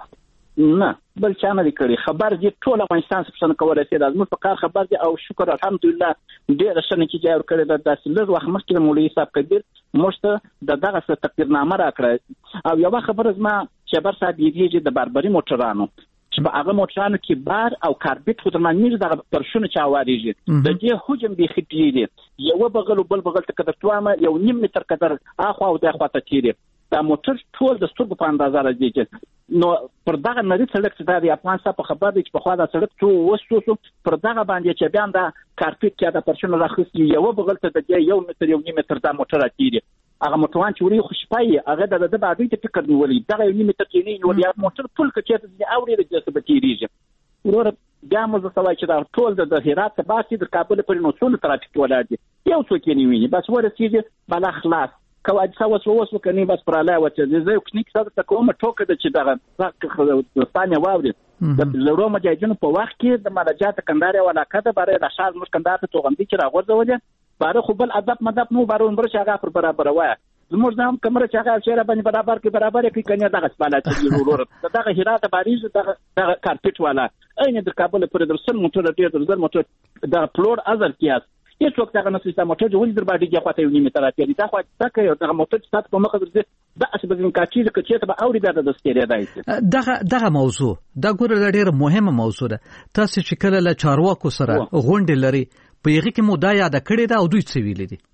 نه بل چا نه کړی خبر دي ټول افغانستان څخه کولای شي د زموږ په کار خبر دي او شکر الحمدلله ډېر ښه نتیجه ورکړې ده. داسې لږ وخت مخکې مولوي صاحب کبیر موږ ته د دغه څه تقدیرنامه راکړه او یوه خبره زما شیبر صاحب یېږي د باربري موټرانو چې په هغه موټرانو کې بار او کاربیټ خو درمانېږي دغه پرشونه چې هوارېږي د دې حجم بیخي ډېر دی یوه بغل او بل بغل ته که درته ووایم یو نیم متر قدر اخوا او داخوا ته تېر دا موټر ټول د سترګو په اندازه راځي نو پر دغه نري سړک چې دا د افغان صاحب په خبر دی چې پخوا دا سړک څو وسو سو پر دغه باندې چې بیا دا کارپیټ کې دا پرشونه راخستي یو بغل ته د یو متر یو نیم متر دا موټر راځي هغه موټروان چې وړي خوشپای هغه د د باندې ته فکر نیولې دغه یو نیم متر کې نه یو یا موټر ټول کچې ته اوري د څه بتیریږي ورور بیا مو زه سوای چې دا ټول د هرات ته باسي د کابل پر نو څونه ترافیک ولاړ دي یو څوک یې نیوي بس ورسېږي بل خلاص کوي څه وسو وسو کني بس پر اله وته زه یو ټیکنیک سره ته کومه ټوکه د چې دغه ستانه واوري د لورو مجاهدینو په وخت کې د مراجعات کنداري ولاکه د باره د شار مش کندار ته توغندي چې راغورځول باره خو بل ادب مدب نو باره عمر شغه پر برابر وای زموږ نام کمره چې هغه شهر باندې برابر کې برابر کې کنه دغه سپاله چې ورور دغه هرات باریز دغه دغه کارپیټ والا اين د کابل پر درسن موټر ډیر در موټر د فلور ازر کیاس هیڅ وخت هغه نسې تا موټر جوړ در باندې کې پاتې ونی متر راځي دا خو تک یو دغه موټر چې تاسو په مخه درځي دا اسبه کاچی د کچې ته اوري بیا د ستېری دی دغه دغه موضوع دا ګوره ډیره مهمه موضوع ده تاسو چې کله له چارواکو سره غونډه لري په یغه کې مو دا یاد کړی دا او دوی څه ویل دي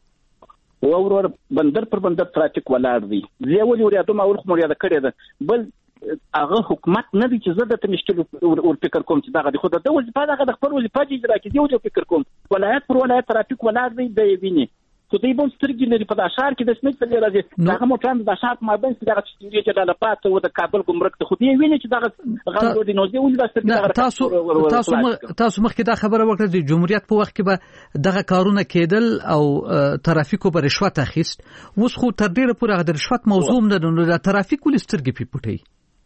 ورور بندر پر بندر ترافیک ولاړ دی زه ولې ورته ما ور خو مریاده کړی ده بل هغه حکومت نه دی چې زه د مشکل ور فکر کوم چې دغه خو د وظیفه دغه د خپل وظیفه چې اجرا کوي یو فکر کوم ولایت پر ولایت ترافیک ولاړ دی د ویني خو دوی به سترګې لري په داشار کې د سمیت څخه راځي هغه موټر د داشار ما بین چې دغه چې چې د پات او د کابل ګمرک ته خو دی ویني چې دغه غوډ دی نو دی ولې د تاسو تاسو تاسو مخکې دا خبره وکړه د جمهوریت په وخت کې به دغه کارونه کېدل او ترافیکو په رشوت اخیست اوس خو تر ډیره پورې د رشوت موضوع نه نو د ترافیک ولې سترګې پیپټي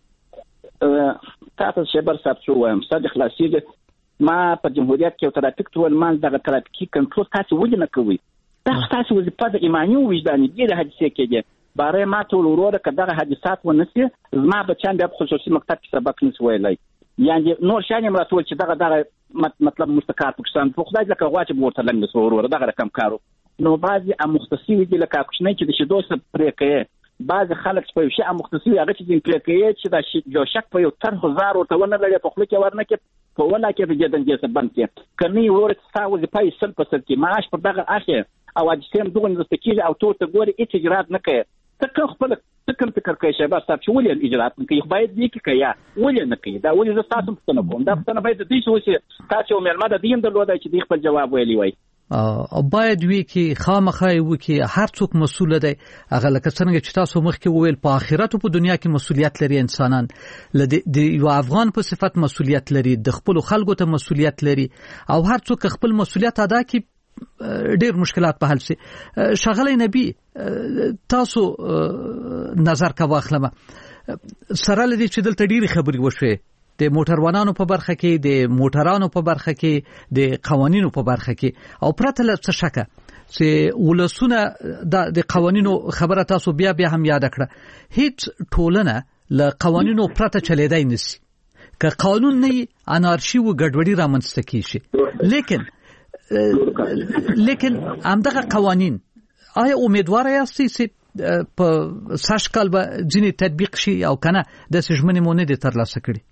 تاسو شبر صاحب شو وایم صادق خلاصيږي ما په جمهوریت کې ترافیک ټول مال دغه ترافیکي کنټرول تاسو ولې نه کوي دا تاسو وظیفه د ایمانی او وجداني د حادثه کېږي باره ما ټول وروره کداغه حادثات ونسي زما بچان د خصوصي مکتب کې سبق نس ویلای یعنی نور شان مراتول چې دغه دغه مطلب مستقات پاکستان په خدای ځکه غواړي ورته لنګ وروره دغه رقم کارو نو بعضي مختصي دي لکه کوښنه چې د شیدو سره پرې کوي بعض خلک په یو شی مختصي هغه چې د پریکړې چې د یو شک په یو تر هزار ورته ونه لري په خپل کې ورنه کې په ولا کې د جدن جسد بند کې کني ورته تاسو د پای سل په سل کې معاش پر دغه اخر او د سیم دغه د تکیل او تو ته ګوري هیڅ اجرات نه کوي ته خپل تکل فکر کوي شباب تاسو چې ولې اجرات نه کوي باید دې کې کوي ولې نه کوي دا ولې زه تاسو څه نه کوم دا څه باید دې شو چې تاسو مې ماده دیم درلودای چې دې خپل جواب ویلی وای او باید وی کې خامخای وی کې هر څوک مسؤل دی هغه لکه څنګه چې تاسو مخکې وویل په آخرت او په دنیا کې مسؤلیت لري انسانان د یو افغان په صفت مسؤلیت لري د خپل خلکو ته مسؤلیت لري او هر څوک خپل مسؤلیت ادا کړي ډېر مشکلات په حل شي شغله نبی تاسو نظر کا واخلمه سره لدی چې دلته ډېری خبرې وشوي د موټروانانو په برخه کې د موټرانو په برخه کې د قوانینو په برخه کې او پرته له څه شکه چې ولسونه د قوانینو خبره تاسو بیا بیا هم یاد کړه هیڅ ټولنه له قوانینو پرته چلیدای نشي که قانون نه انارشي او ګډوډي رامنځته کیږي لیکن لیکن همدغه قوانین آیا امیدوار یاستئ چې په ساشکال به ځینې تطبیق شي او کنه د سجمنې مونږ نه ترلاسه کړي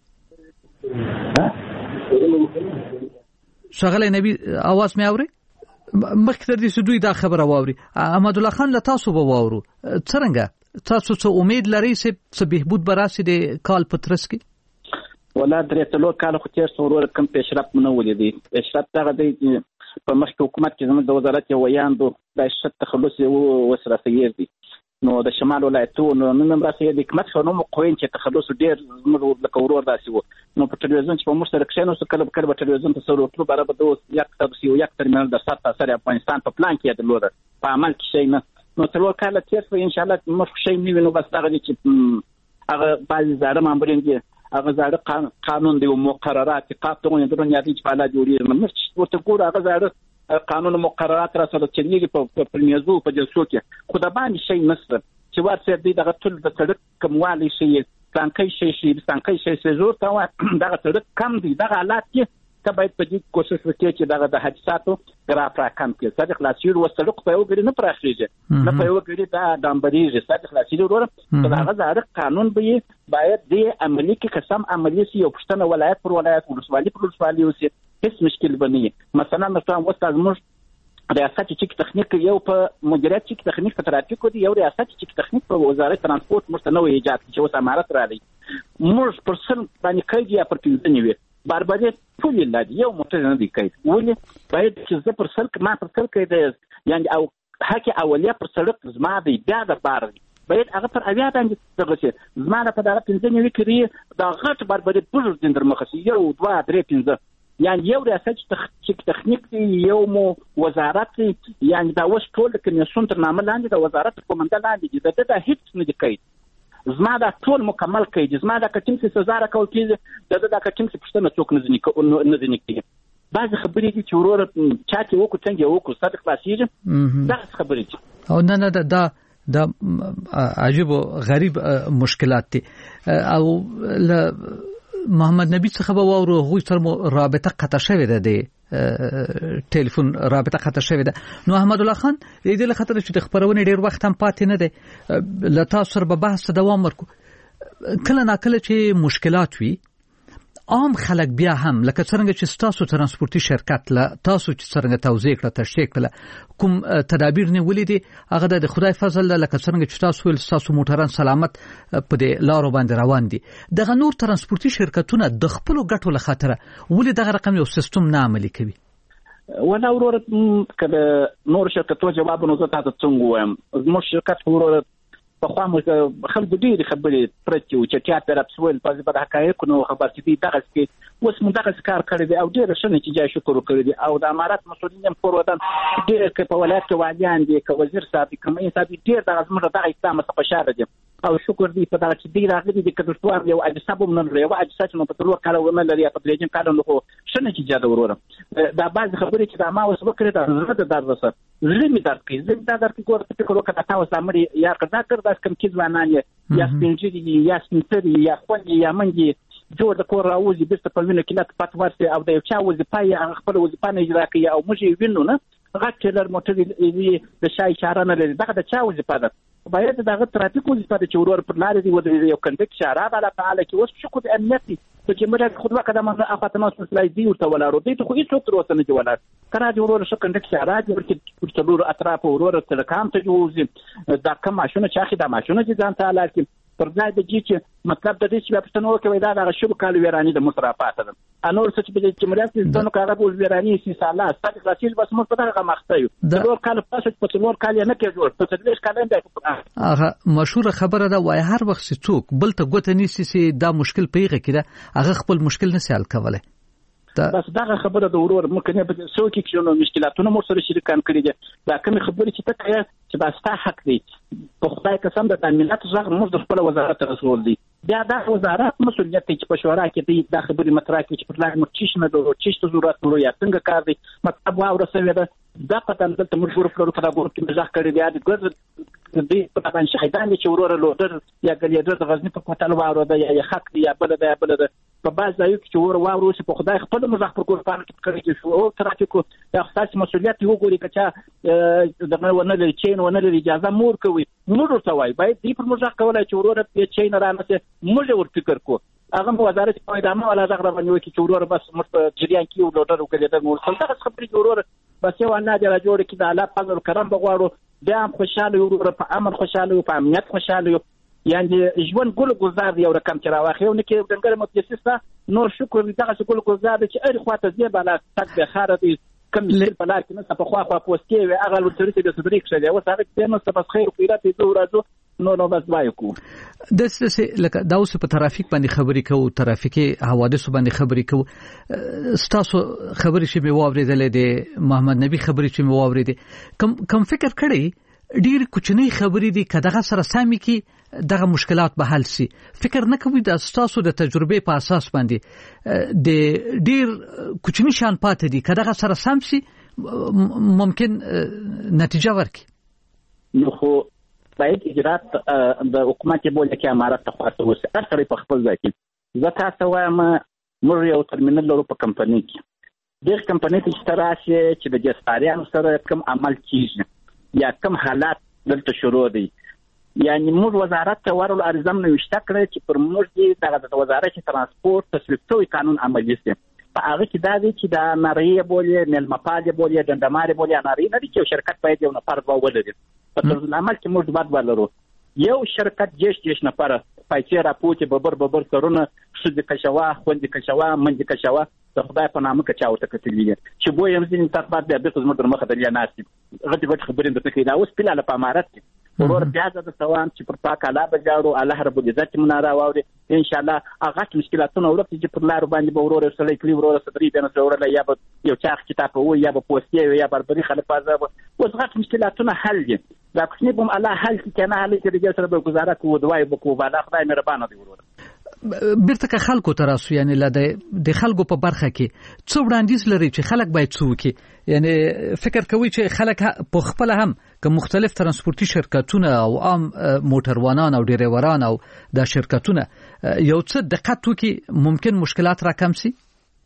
شغله نبی आवाज مې اوري مخکې تر دې چې دوی دا خبره واوري احمد الله خان له تاسو به واورو څنګه تاسو څه امید لرئ چې څه بهبود به راشي د کال په ترڅ کې ولا درې څلور کال خو تیر څو ورور کم پیشرفت نه ولیدي پیشرفت هغه دی په مخکې حکومت کې زموږ د وزارت یو ویاندو د شت تخلص یو وسره سیر دي نو د شمال ولایتونو نن هم راځي د حکومت خو نو مقوین چې تخلص ډیر زموږ د کورور داسي وو نو په ټلویزیون چې په موږ سره کښینو څو کله کله په ټلویزیون ته سره وټلو برابر د یک تاسو یک ترمینل د سات سره افغانستان په پلان کې درلوده په عمل کې شي نه نو تر وکاله تیر په ان شاء الله موږ شي نه وینو بس هغه چې هغه بعضی زاره مامورین دي هغه زاره قانون دی او مقررات قانون درون یادي چې په اړه جوړیږي موږ ورته ګور هغه زاره قانون مقررات را سره چنيږي په پرمیزو په جلسو کې خو د باندې شي نصر چې ورته دې دغه ټول د سړک کموالی شي څنګه شي شي څنګه شي شي زور ته دغه سړک کم دي دغه حالات کې ته باید په دې کوشش وکړي چې دغه د حادثاتو ګراف را کم کړي. صدق لاسیر وسلق په یو ګری نه پراخیږي نه په یو ګری دا ډامبریږي. صدق لاسیر وروره دغه ځاره قانون به باید د عملی کې قسم عملی سي او پښتنه ولایت پر ولایت ولسوالي پر ولسوالي اوسي هیڅ مشکل بني. مثلا مثلا وستاز موږ ریاست چې تخنیک یو په مدیریت چې تخنیک په ترافیک دی یو ریاست چې تخنیک په وزارت ترانسپورت مستنوي ایجاد چې اوس امارت را دی موږ پر سن باندې کوي یا پر پینځنی وي باربادي ټول لادي یو موټر نه دی کوي ولې باید چې زه پر سلک ما پر سلک دی یعنی او حکي اولیه پر سړک زما دی بیا د بار باید هغه پر اویا باندې دغه چې زما په دغه پینځنی وي کړی دا غټ باربادي پر دندر مخسي یو دوه درې پینځه یعنی یو ریاست چې تخنیک دی یو مو وزارت یعنی دا وس ټول کمیسیون تر نامه لاندې د وزارت کومنده لاندې د دې د هیڅ نه دی کوي. زما دا ټول مکمل کوي زما دا کټیم څه سزا راکول کیږي د دا کټیم څه پښتنه څوک نه ځنی نه ځنی کوي. بعض خبرې دي چې ورور چا چې وکړو څنګه وکړو صدق خلاصيږي دا خبرې دي او نه نه دا دا عجیب او غریب مشکلات دي او محمد نبی څخه به وورو غوي سره رابطه قطع شوې ده د ټلیفون رابطه قطع شوې ده. نو احمد الله خان دې له خاطر چې د خبرونه ډیر وخت هم پاتې نه ده لته سره به بحث دوام ورکو کله ناکله چې مشکلات وي عام خلک بیا هم لکه څنګه چې تاسو ترانسپورتي شرکت له تاسو چې څنګه توزیع کړه تشریح کړه کوم تدابیر نه ولیدي هغه د خدای فضل لکه څنګه چې تاسو ول تاسو موټران سلامت په دې لارو باندې روان دي دغه نور ترانسپورتي شرکتونه د خپل ګټو له خاطر ولې دغه رقم یو سیستم نه عملي کوي. ولا ورور کله نور شرکتو جواب نو زه تاسو څنګه وایم زموږ شرکت ورور په خوا مو خلک ډېری خبرې پرتې او چې چا پر اپسول په ځبه حقایق نو خبر چې دغه کې اوس موږ دغه کار کړی دی او ډېر شنه چې جای شکر وکړي دي او د امارات مسؤلین پر وطن ډېر کې په ولایت کې والیان دي که وزیر صاحب کومه صاحب ډېر دغه زموږ دغه اسلام څخه بشاره دي او شکر دی په دغه چې دی راغلي دي کله څوار یو اجساب من لري او اجساد نو په تلور کاله ونه لري په درېجن کاله نو شنه چې جاده وروره دا بعض خبرې چې دا ما اوس وکړې دا زړه درد وسه زړه می درد کوي زه دا درته کوم چې کوم وخت تاسو سامري یا کدا کړ دا کوم کې ځوانان یا سپینځي یا سپینځي یا خوندي یا منګي جوړ د کور راوځي بیرته په وینه کې لا پات ورته او د یو چا وظیفه یا خپل وظیفه نه اجرا کوي او موږ وینو نه غټ لر موټر د شای اشاره نه لري دغه د چا وظیفه ده باید دغه ترافیک وظیفه د چورور پر لارې دی ودرې یو کنډک اشاره بالا فعال کې اوس شو کو د امنیت چې موږ خو وکړه ما اخاطه نو سلای دی ورته ولارو دی ته خو هیڅ تر اوسه نه دی ولار کړه دی ورور شو کنډک اشاره دی ورته څلور اطراف ورور تر کام ته جوړ دا کوم ماشونه چې اخی دا ماشونه چې ځان ته لار کې پر ځای د جی چې مطلب د دې چې په تنور کې دا د شبو کال ویرانی د مصرفات ده انور څه چې چې مریاس د نو کارا بول ویرانی سي سالا ستاسو خاصیل بس موږ په دغه مخته یو د نور کال پاسه په تنور کال نه کې جوړ په تدریس کال نه هغه مشهور خبره ده وای هر وخت څوک بل ته ګوت نه سي دا مشکل پیغه کړه هغه خپل مشکل نه سال کوله بس دغه خبره د ورور ممکن په څو کې چې نو مشکلاتونه مو سره شریکان کړی دي دا کوم خبرې چې ته کوي چې باستا حق دی په خدای قسم د تامینات ځغ موږ د خپل وزارت رسول دی بیا دا وزارت مسؤلیت چې په شورا کې دی دا خبرې مطرح کې چې پر لار مرچیش نه دوه چیش ته ضرورت نو یا څنګه کار دی مطلب واو رسوي دا دا پته دلته موږ ورو په خبرو کې مزاح کړی دی د ګرځ دی په باندې شهیدان چې ورور لودر یا ګلیډر د غزنی په کوټل وارو دا یا حق دی یا بل دا بل دا په باز ځای کې چې ور واورو چې په خدای خپل مزاح پر کور پاره کې کړی شو او ترافیکو د خاص مسؤلیت یو ګوري کچا دغه ونه لري چین ونه لري اجازه مور کوي موږ ته وای باید دې پر مزاح کولای چې ورور په چین را نسه موږ ور فکر کو هغه وزارت په ادامه ولا زغره باندې کې چې ورور بس مت جریان کې ولودر وکړي د مور څنګه خبرې ورور بس یو نه جوړ جوړ کې د الله فضل کرم بغواړو بیا خوشاله ورور په امن خوشاله په امنیت خوشاله یعنی ژوند ګل گزار دی او رقم چې راوخیو نه کې دنګره متخصصه نور شکر دغه ګل گزار چې اړ خواته زی بالا تک به خاره دي کم مثل په لار کې نه په خوا خوا پوسټي وي هغه لوري د صدرې کې دی او هغه ته نو څه بس خیر خیرات دی ورځو نو نو بس وایو کو د څه لکه دا اوس په ترافیک باندې خبرې کوو ترافیکي حوادث باندې خبرې کوو ستاسو خبرې چې مې واورېدلې دي محمد نبی خبرې چې مې واورېدې کم کم فکر کړی ډیر کوچنی خبرې دي کداغه سره سامي کې دغه مشکلات به حل شي فکر نه کوي د تاسو د تجربه په اساس باندې د ډیر کوچنی شان پاتې دي کداغه سره سم شي ممکن نتیجه ورکړي نو خو باید اجرات د حکومت بوله کې امارت ته خاصه وسه هر سړی په خپل ځای کې زه تاسو وایم موږ یو ترمینل لرو په کمپنۍ کې دغه کمپنۍ ته چې راشي چې د جسپاریانو سره کوم عمل کیږي یا کوم حالات دلته شروع دي یعنی موږ وزارت ته ورول ارزم نو وشته کړی چې پر موږ دغه د وزارت ترانسپورت تصویب شوی قانون عملي شي په هغه کې دا دی چې د نری بولې ملمپاله بولې دندماري بولې نری نه دي چې شرکت باید یو نفر ولري په طرز العمل کې موږ باید ولرو یو شرکت جېش جېش نفر پایچې راپوتې ببر ببر سرونه شذ کشوا خوند کشوا منځ کشوا د خدای په نامه کې چاوته کتلې چې بو یم ځین تاسو بیا د خدمت مخه د ناسي غټي غټ خبرې د تکي دا اوس په لاله په امارت کې ورور بیا د توان چې پر پاک الله بجاړو الله رب العزت مناره واوري ان شاء الله هغه مشکلاتونه ورته چې پر لار باندې به ورور سره کلی ورور سره دی بنه ورور یا به یو چاخ کتاب وو یا به پوسټي یا بربري خلک پازه اوس هغه مشکلاتونه حل دي دا کوم بم الله حل کنه حل چې د سره به گزاره کوو دوای بکو بالا خدای مهربانه دی ورور بیرته که خلکو تراسو یعنی لده د خلکو په برخه کې څو وړاندیز لري چې خلک باید څو کې یعنی فکر کوي چې خلک په خپل هم که مختلف ترانسپورتي شرکتونه او عام موټروانان او ډرایوران او د شرکتونه یو څه دقت وکړي ممکن مشکلات را کم شي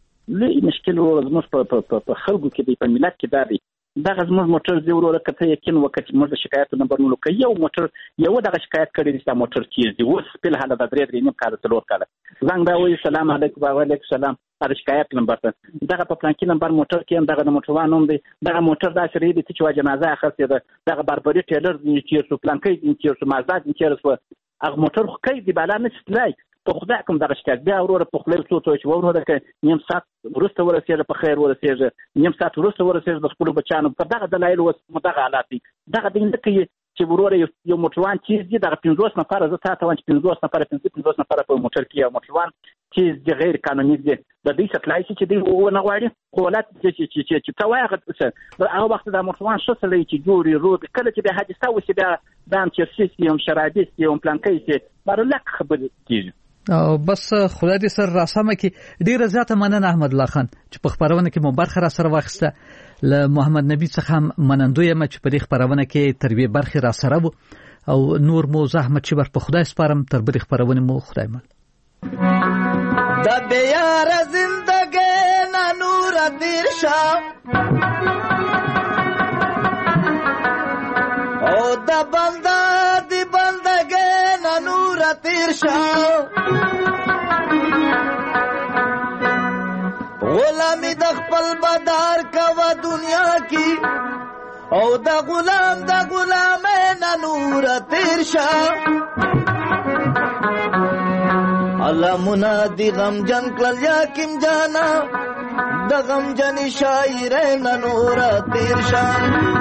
لې مشکل زموږ په خلکو کې په ملت کې دا دی دغه زموږ موټر دی وروره کته یقین وکړي موږ د شکایت نمبر نو کوي یو موټر یو دغه شکایت کړی دی چې موټر چیز دی اوس په حاله د درې درې نیم کال تلور کال زنګ دا وایي سلام علیکم و علیکم سلام دا شکایت نمبر ته دغه په پلان کې نمبر موټر کې دغه د موټروان نوم دی دغه موټر دا شری دی چې وا جنازه اخرته ده دغه بربري ټیلر چې څو پلان کې چې څو مازاد چې څو هغه موټر خو کوي دی بالا نه ستلای په خدای کوم دغه شکایت بیا وروره په خپل څو څو چې وروره کې نیم ساعت ورسته ورسېږي په خیر ورسېږي نیم ساعت ورسته ورسېږي د خپل بچانو په دغه دلایل وس مدغه حالات دي دغه دین د کې چې وروره یو موټروان چې دي دغه پنځوس نفر زه تاسو ته چې پنځوس نفر پنځوس نفر په موټر کې یو موټروان چې د غیر قانوني دي د دې سټلای چې دی و نه غواړي خولات چې چې چې چې تواغه څه هغه وخت د موټروان شو سره چې جوړي روغ کله چې به حادثه وشي بیا دام چې سیستم شرابي سیستم پلان کوي بار لک خبر کیږي او بس خدای دې سر راسمه کې ډیره زیاته مننه احمد الله خان چې په خبرونه کې مو برخه را سره واخسته له محمد نبی څخه هم منندوی یم چې په دې خبرونه کې تربیه برخه را سره وو او نور مو زحمت چې بر په خدای سپارم تر بری خبرونه مو خدای مل د بیار زندګی نه نور دیر شاه او د بندا دی بندګی نه نور تیر شاه غلامی د خپل بدار کوا دنیا کی او د غلام د غلام نه نور تیر شاه الله منادی غم جن کل یا کیم جانا د غم جن شاعر نه نور تیر شاه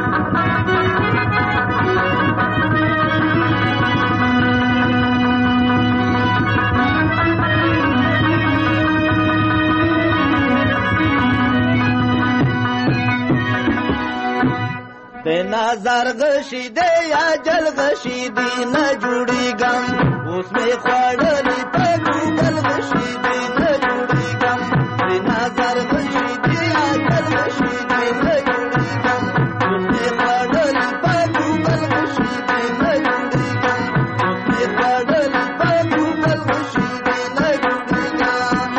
نظر غشی دے یا جل غشی دی نہ جڑی گم اس میں خوڑلی پہ گوگل غشی دی نہ جڑی گم نظر غشی دی یا جل غشی دی نہ جڑی گم اس میں خوڑلی پہ گوگل غشی دی نہ جڑی گم اس میں خوڑلی پہ گوگل غشی دی نہ جڑی گم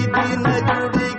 دې نه جوړي